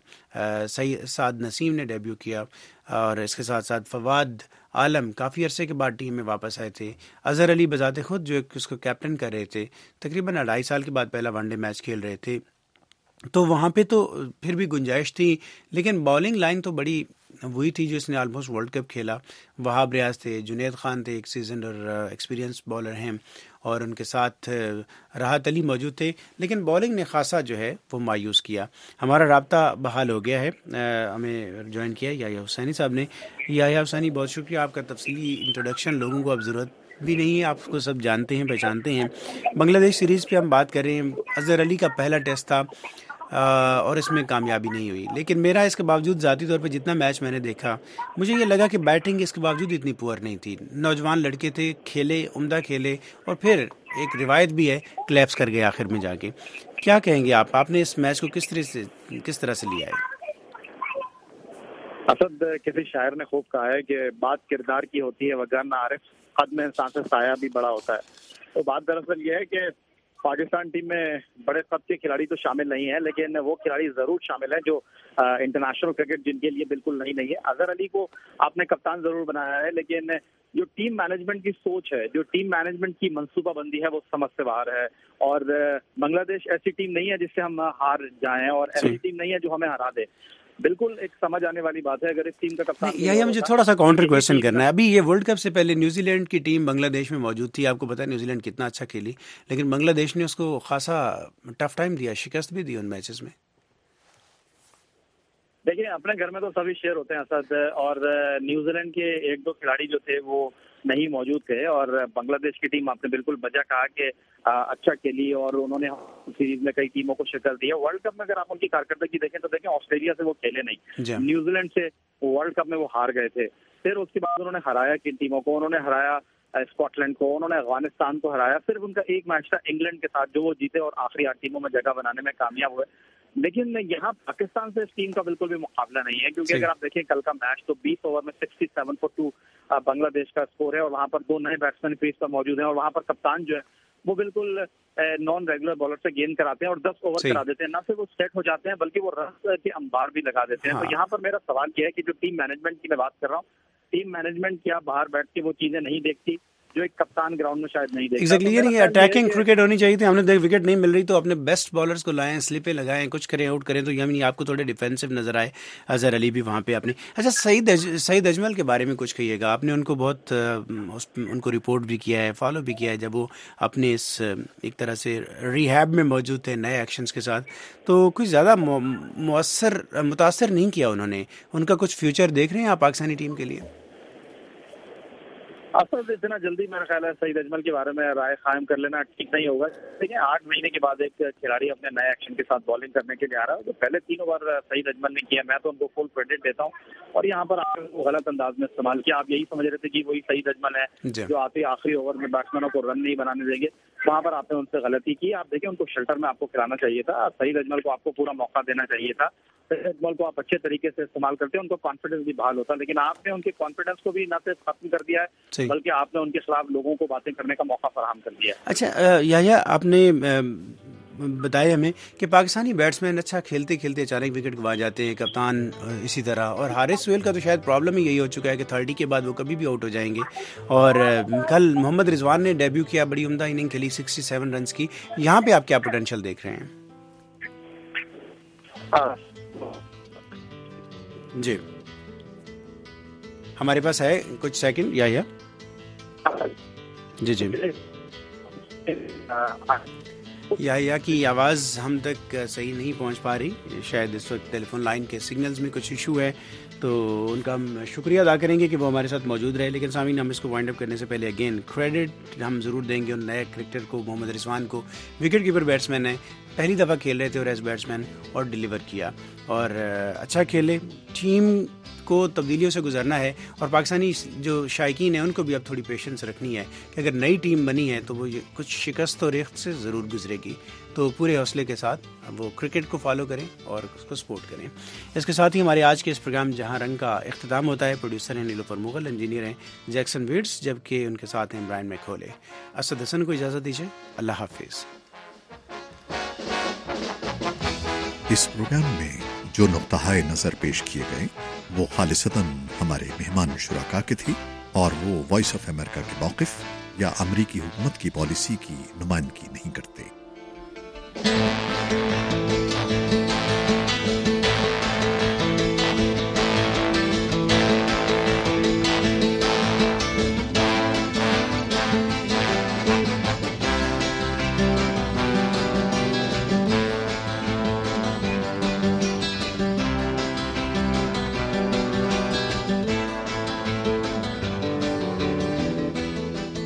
سعد نسیم نے ڈیبیو کیا, اور اس کے ساتھ ساتھ فواد عالم کافی عرصے کے بعد ٹیم میں واپس آئے تھے. اظہر علی بذات خود جو اس کو کیپٹن کر رہے تھے, تقریباً اڑھائی سال کے بعد پہلا ون ڈے میچ کھیل رہے تھے, تو وہاں پہ تو پھر بھی گنجائش تھی. لیکن بالنگ لائن تو بڑی وہی تھی جو اس نے آلموسٹ ورلڈ کپ کھیلا. وہاب ریاض تھے, جنید خان تھے, ایک سیزنڈ اور ایکسپیرینس بالر ہیں, اور ان کے ساتھ راحت علی موجود تھے. لیکن بالنگ نے خاصا جو ہے وہ مایوس کیا. ہمارا رابطہ بحال ہو گیا ہے, ہمیں جوائن کیا یحییٰ حسینی صاحب نے. یحییٰ حسینی, بہت شکریہ آپ کا تفصیلی انٹروڈکشن. لوگوں کو اب ضرورت بھی نہیں ہے, آپ کو سب جانتے ہیں پہچانتے ہیں. بنگلہ دیش سیریز پہ ہم بات کر رہے ہیں. اظہر علی کا پہلا ٹیسٹ تھا اور اس میں کامیابی نہیں ہوئی, لیکن میرا اس کے باوجود ذاتی طور پہ جتنا میچ میں نے دیکھا مجھے یہ لگا کہ بیٹنگ اس کے باوجود اتنی پور نہیں تھی. نوجوان لڑکے تھے, کھیلے, عمدہ کھیلے, اور پھر ایک روایت بھی ہے کلیپس کر گئے آخر میں جا کے. کیا کہیں گے آپ, آپ نے اس میچ کو کس طرح سے کس طرح سے لیا ہے؟ اسد, کسی شاعر نے خوب کہا ہے کہ بات کردار کی ہوتی ہے وگرنہ عارف قد میں انسان سے سایہ بھی بڑا ہوتا ہے. تو بات دراصل یہ ہے کہ پاکستان ٹیم میں بڑے قد کے کھلاڑی تو شامل نہیں ہیں, لیکن وہ کھلاڑی ضرور شامل ہیں جو انٹرنیشنل کرکٹ جن کے لیے بالکل نئی نہیں ہے. اظہر علی کو آپ نے کپتان ضرور بنایا ہے, لیکن جو ٹیم مینجمنٹ کی سوچ ہے, جو ٹیم مینجمنٹ کی منصوبہ بندی ہے, وہ سمجھ سے باہر ہے. اور بنگلہ دیش ایسی ٹیم نہیں ہے جس سے ہم ہار جائیں, اور ایسی ٹیم نہیں ہے جو ہمیں ہرا دے. بالکل ایک سمجھ آنے والی بات ہے. اگر اس ٹیم کا کپتان, یہ مجھے تھوڑا سا کاؤنٹر کویسچن کرنا ہے. ابھی یہ ورلڈ کپ سے پہلے نیوزی لینڈ کی ٹیم بنگلہ دیش میں موجود تھی. آپ کو پتا ہے نیوزی لینڈ کتنا اچھا کھیلی, لیکن بنگلہ دیش نے اس کو خاصا ٹف ٹائم دیا, شکست بھی دی ان میچز میں. دیکھیں, اپنے گھر میں تو سبھی شیئر ہوتے ہیں اسد, اور نیوزی لینڈ کے ایک دو کھلاڑی جو تھے وہ نہیں موجود تھے, اور بنگلہ دیش کی ٹیم آپ نے بالکل بجا کہا کہ اچھا کھیلی, اور انہوں نے سیریز میں کئی ٹیموں کو شکست دی ہے. ورلڈ کپ میں اگر آپ ان کی کارکردگی دیکھیں تو دیکھیں آسٹریلیا سے وہ کھیلے نہیں, نیوزی لینڈ سے ورلڈ کپ میں وہ ہار گئے تھے. پھر اس کے بعد انہوں نے ہرایا کن ٹیموں کو, انہوں نے ہرایا اسکاٹ لینڈ کو, انہوں نے افغانستان کو ہرایا. صرف ان کا ایک میچ تھا انگلینڈ کے ساتھ جو وہ جیتے اور آخری آٹھ ٹیموں میں جگہ بنانے میں کامیاب ہوئے. لیکن یہاں پاکستان سے اس ٹیم کا بالکل بھی مقابلہ نہیں ہے, کیونکہ اگر آپ دیکھیں کل کا میچ تو بیس اوور میں sixty seven for two Bangladesh کا اسکور ہے, اور وہاں پر دو نئے بیٹسمین کریز پر موجود ہیں, اور وہاں پر کپتان جو ہے وہ بالکل نان ریگولر بالر سے گیند کراتے ہیں اور دس اوور کرا دیتے ہیں. نہ صرف وہ سیٹ ہو جاتے ہیں بلکہ وہ رنز کے انبار بھی لگا دیتے ہیں. تو یہاں پر میرا سوال یہ ہے کہ جو ٹیم مینجمنٹ کی میں بات کر رہا ہوں, ٹیم مینجمنٹ کیا باہر بیٹھ کے وہ چیزیں نہیں دیکھتی جو ایک کپتان گراؤنڈ میں شاید نہیں دیکھتا. ایگزیکٹلی, یہ نہیں اٹیکنگ کرکٹ ہونی چاہیے تھی. ہم نے دیکھ وکٹ نہیں مل رہی تو اپنے بیسٹ بالرز کو لائیں, سلپیں لگائیں, کچھ کریں, آؤٹ کریں. تو یعنی آپ کو تھوڑے ڈیفینسو نظر آئے. اظہر علی بھی وہاں پہ اپنے. اچھا, سعید سعید اجمل کے بارے میں کچھ کہیے گا. آپ نے ان کو بہت ان کو رپورٹ بھی کیا ہے, فالو بھی کیا ہے جب وہ اپنے اس ایک طرح سے ریہیب میں موجود تھے نئے ایکشنز کے ساتھ, تو کچھ زیادہ مؤثر متاثر نہیں کیا انہوں نے. ان کا کچھ فیوچر دیکھ رہے ہیں آپ پاکستانی ٹیم کے لیے؟ اصل اتنا جلدی میرا خیال ہے سعید اجمل کے بارے میں رائے قائم کر لینا ٹھیک نہیں ہوگا. دیکھیں آٹھ مہینے کے بعد ایک کھلاڑی اپنے نئے ایکشن کے ساتھ بالنگ کرنے کے لیے آ رہا ہے. تو پہلے تینوں بار سعید اجمل نے کیا, میں تو ان کو فل کریڈٹ دیتا ہوں. اور یہاں پر آپ نے غلط انداز میں استعمال کیا. آپ یہی سمجھ رہے تھے کہ وہی سعید اجمل ہے جو آتے آخری اوور میں بیٹسمینوں کو رن نہیں بنانے دیں گے. وہاں پر آپ نے ان سے غلطی کی. آپ دیکھیں ان کو شیلٹر میں آپ کو کھلانا چاہیے تھا. سعید اجمل کو آپ کو پورا موقع دینا چاہیے تھا. سعید اجمل کو آپ اچھے طریقے سے استعمال کرتے ہیں, ان کو کانفیڈنس بھی بحال ہوتا, لیکن آپ نے ان کے کانفیڈنس کو بھی نہ صرف ختم کر دیا ہے بلکہ آپ نے ان کے خلاف لوگوں کو باتیں کرنے کا موقع فراہم کر دیا. اچھا یحییٰ, آپ نے بتایا ہمیں کہ پاکستانی بیٹسمین اچھا کھیلتے کھیلتے اچانک وکٹ گنوا جاتے ہیں, کپتان اسی طرح, اور حارث سہیل کا تو شاید پرابلم ہی یہی ہو چکا ہے کہ تھرٹی کے بعد وہ کبھی بھی آؤٹ ہو جائیں گے. اور کل محمد رضوان نے ڈیبیو کیا, بڑی عمدہ اننگ کھیلی, سکسٹی سیون رنز کی. یہاں پہ آپ کیا پوٹینشیل دیکھ رہے ہیں؟ جی ہمارے پاس ہے کچھ سیکنڈ. یحییٰ جی جی یحییٰ کی آواز ہم تک صحیح نہیں پہنچ پا رہی, شاید اس وقت ٹیلی فون لائن کے سگنلز میں کچھ ایشو ہے, تو ان کا ہم شکریہ ادا کریں گے کہ وہ ہمارے ساتھ موجود رہے. لیکن سامعین, ہم اس کو وائنڈ اپ کرنے سے پہلے اگین کریڈٹ ہم ضرور دیں گے ان نئے کرکٹر کو, محمد رضوان کو. وکٹ کیپر بیٹسمین ہیں, پہلی دفعہ کھیل رہے تھے اور ایز بیٹسمین اور ڈیلیور کیا, اور اچھا کھیلے. ٹیم کو تبدیلیوں سے گزرنا ہے, اور پاکستانی جو شائقین ہیں ان کو بھی اب تھوڑی پیشنس رکھنی ہے کہ اگر نئی ٹیم بنی ہے تو وہ کچھ شکست و ریخت سے ضرور گزرے گی. تو پورے حوصلے کے ساتھ وہ کرکٹ کو فالو کریں اور اس کو سپورٹ کریں. اس کے ساتھ ہی ہمارے آج کے اس پروگرام جہاں رنگ کا اختتام ہوتا ہے. پروڈیوسر ہیں نیلوفر مغل, انجینئر ہیں جیکسن ویڈس, جبکہ ان کے ساتھ ہیں برائن میکھولے. اسد حسن کو اجازت دیجیے, اللہ حافظ. اس پروگرام میں جو نقطہ نظر پیش کیے گئے وہ خالصتاً ہمارے مہمان شرکا کے تھی, اور وہ وائس آف امریکہ کے موقف یا امریکی حکومت کی پالیسی کی نمائندگی نہیں کرتے.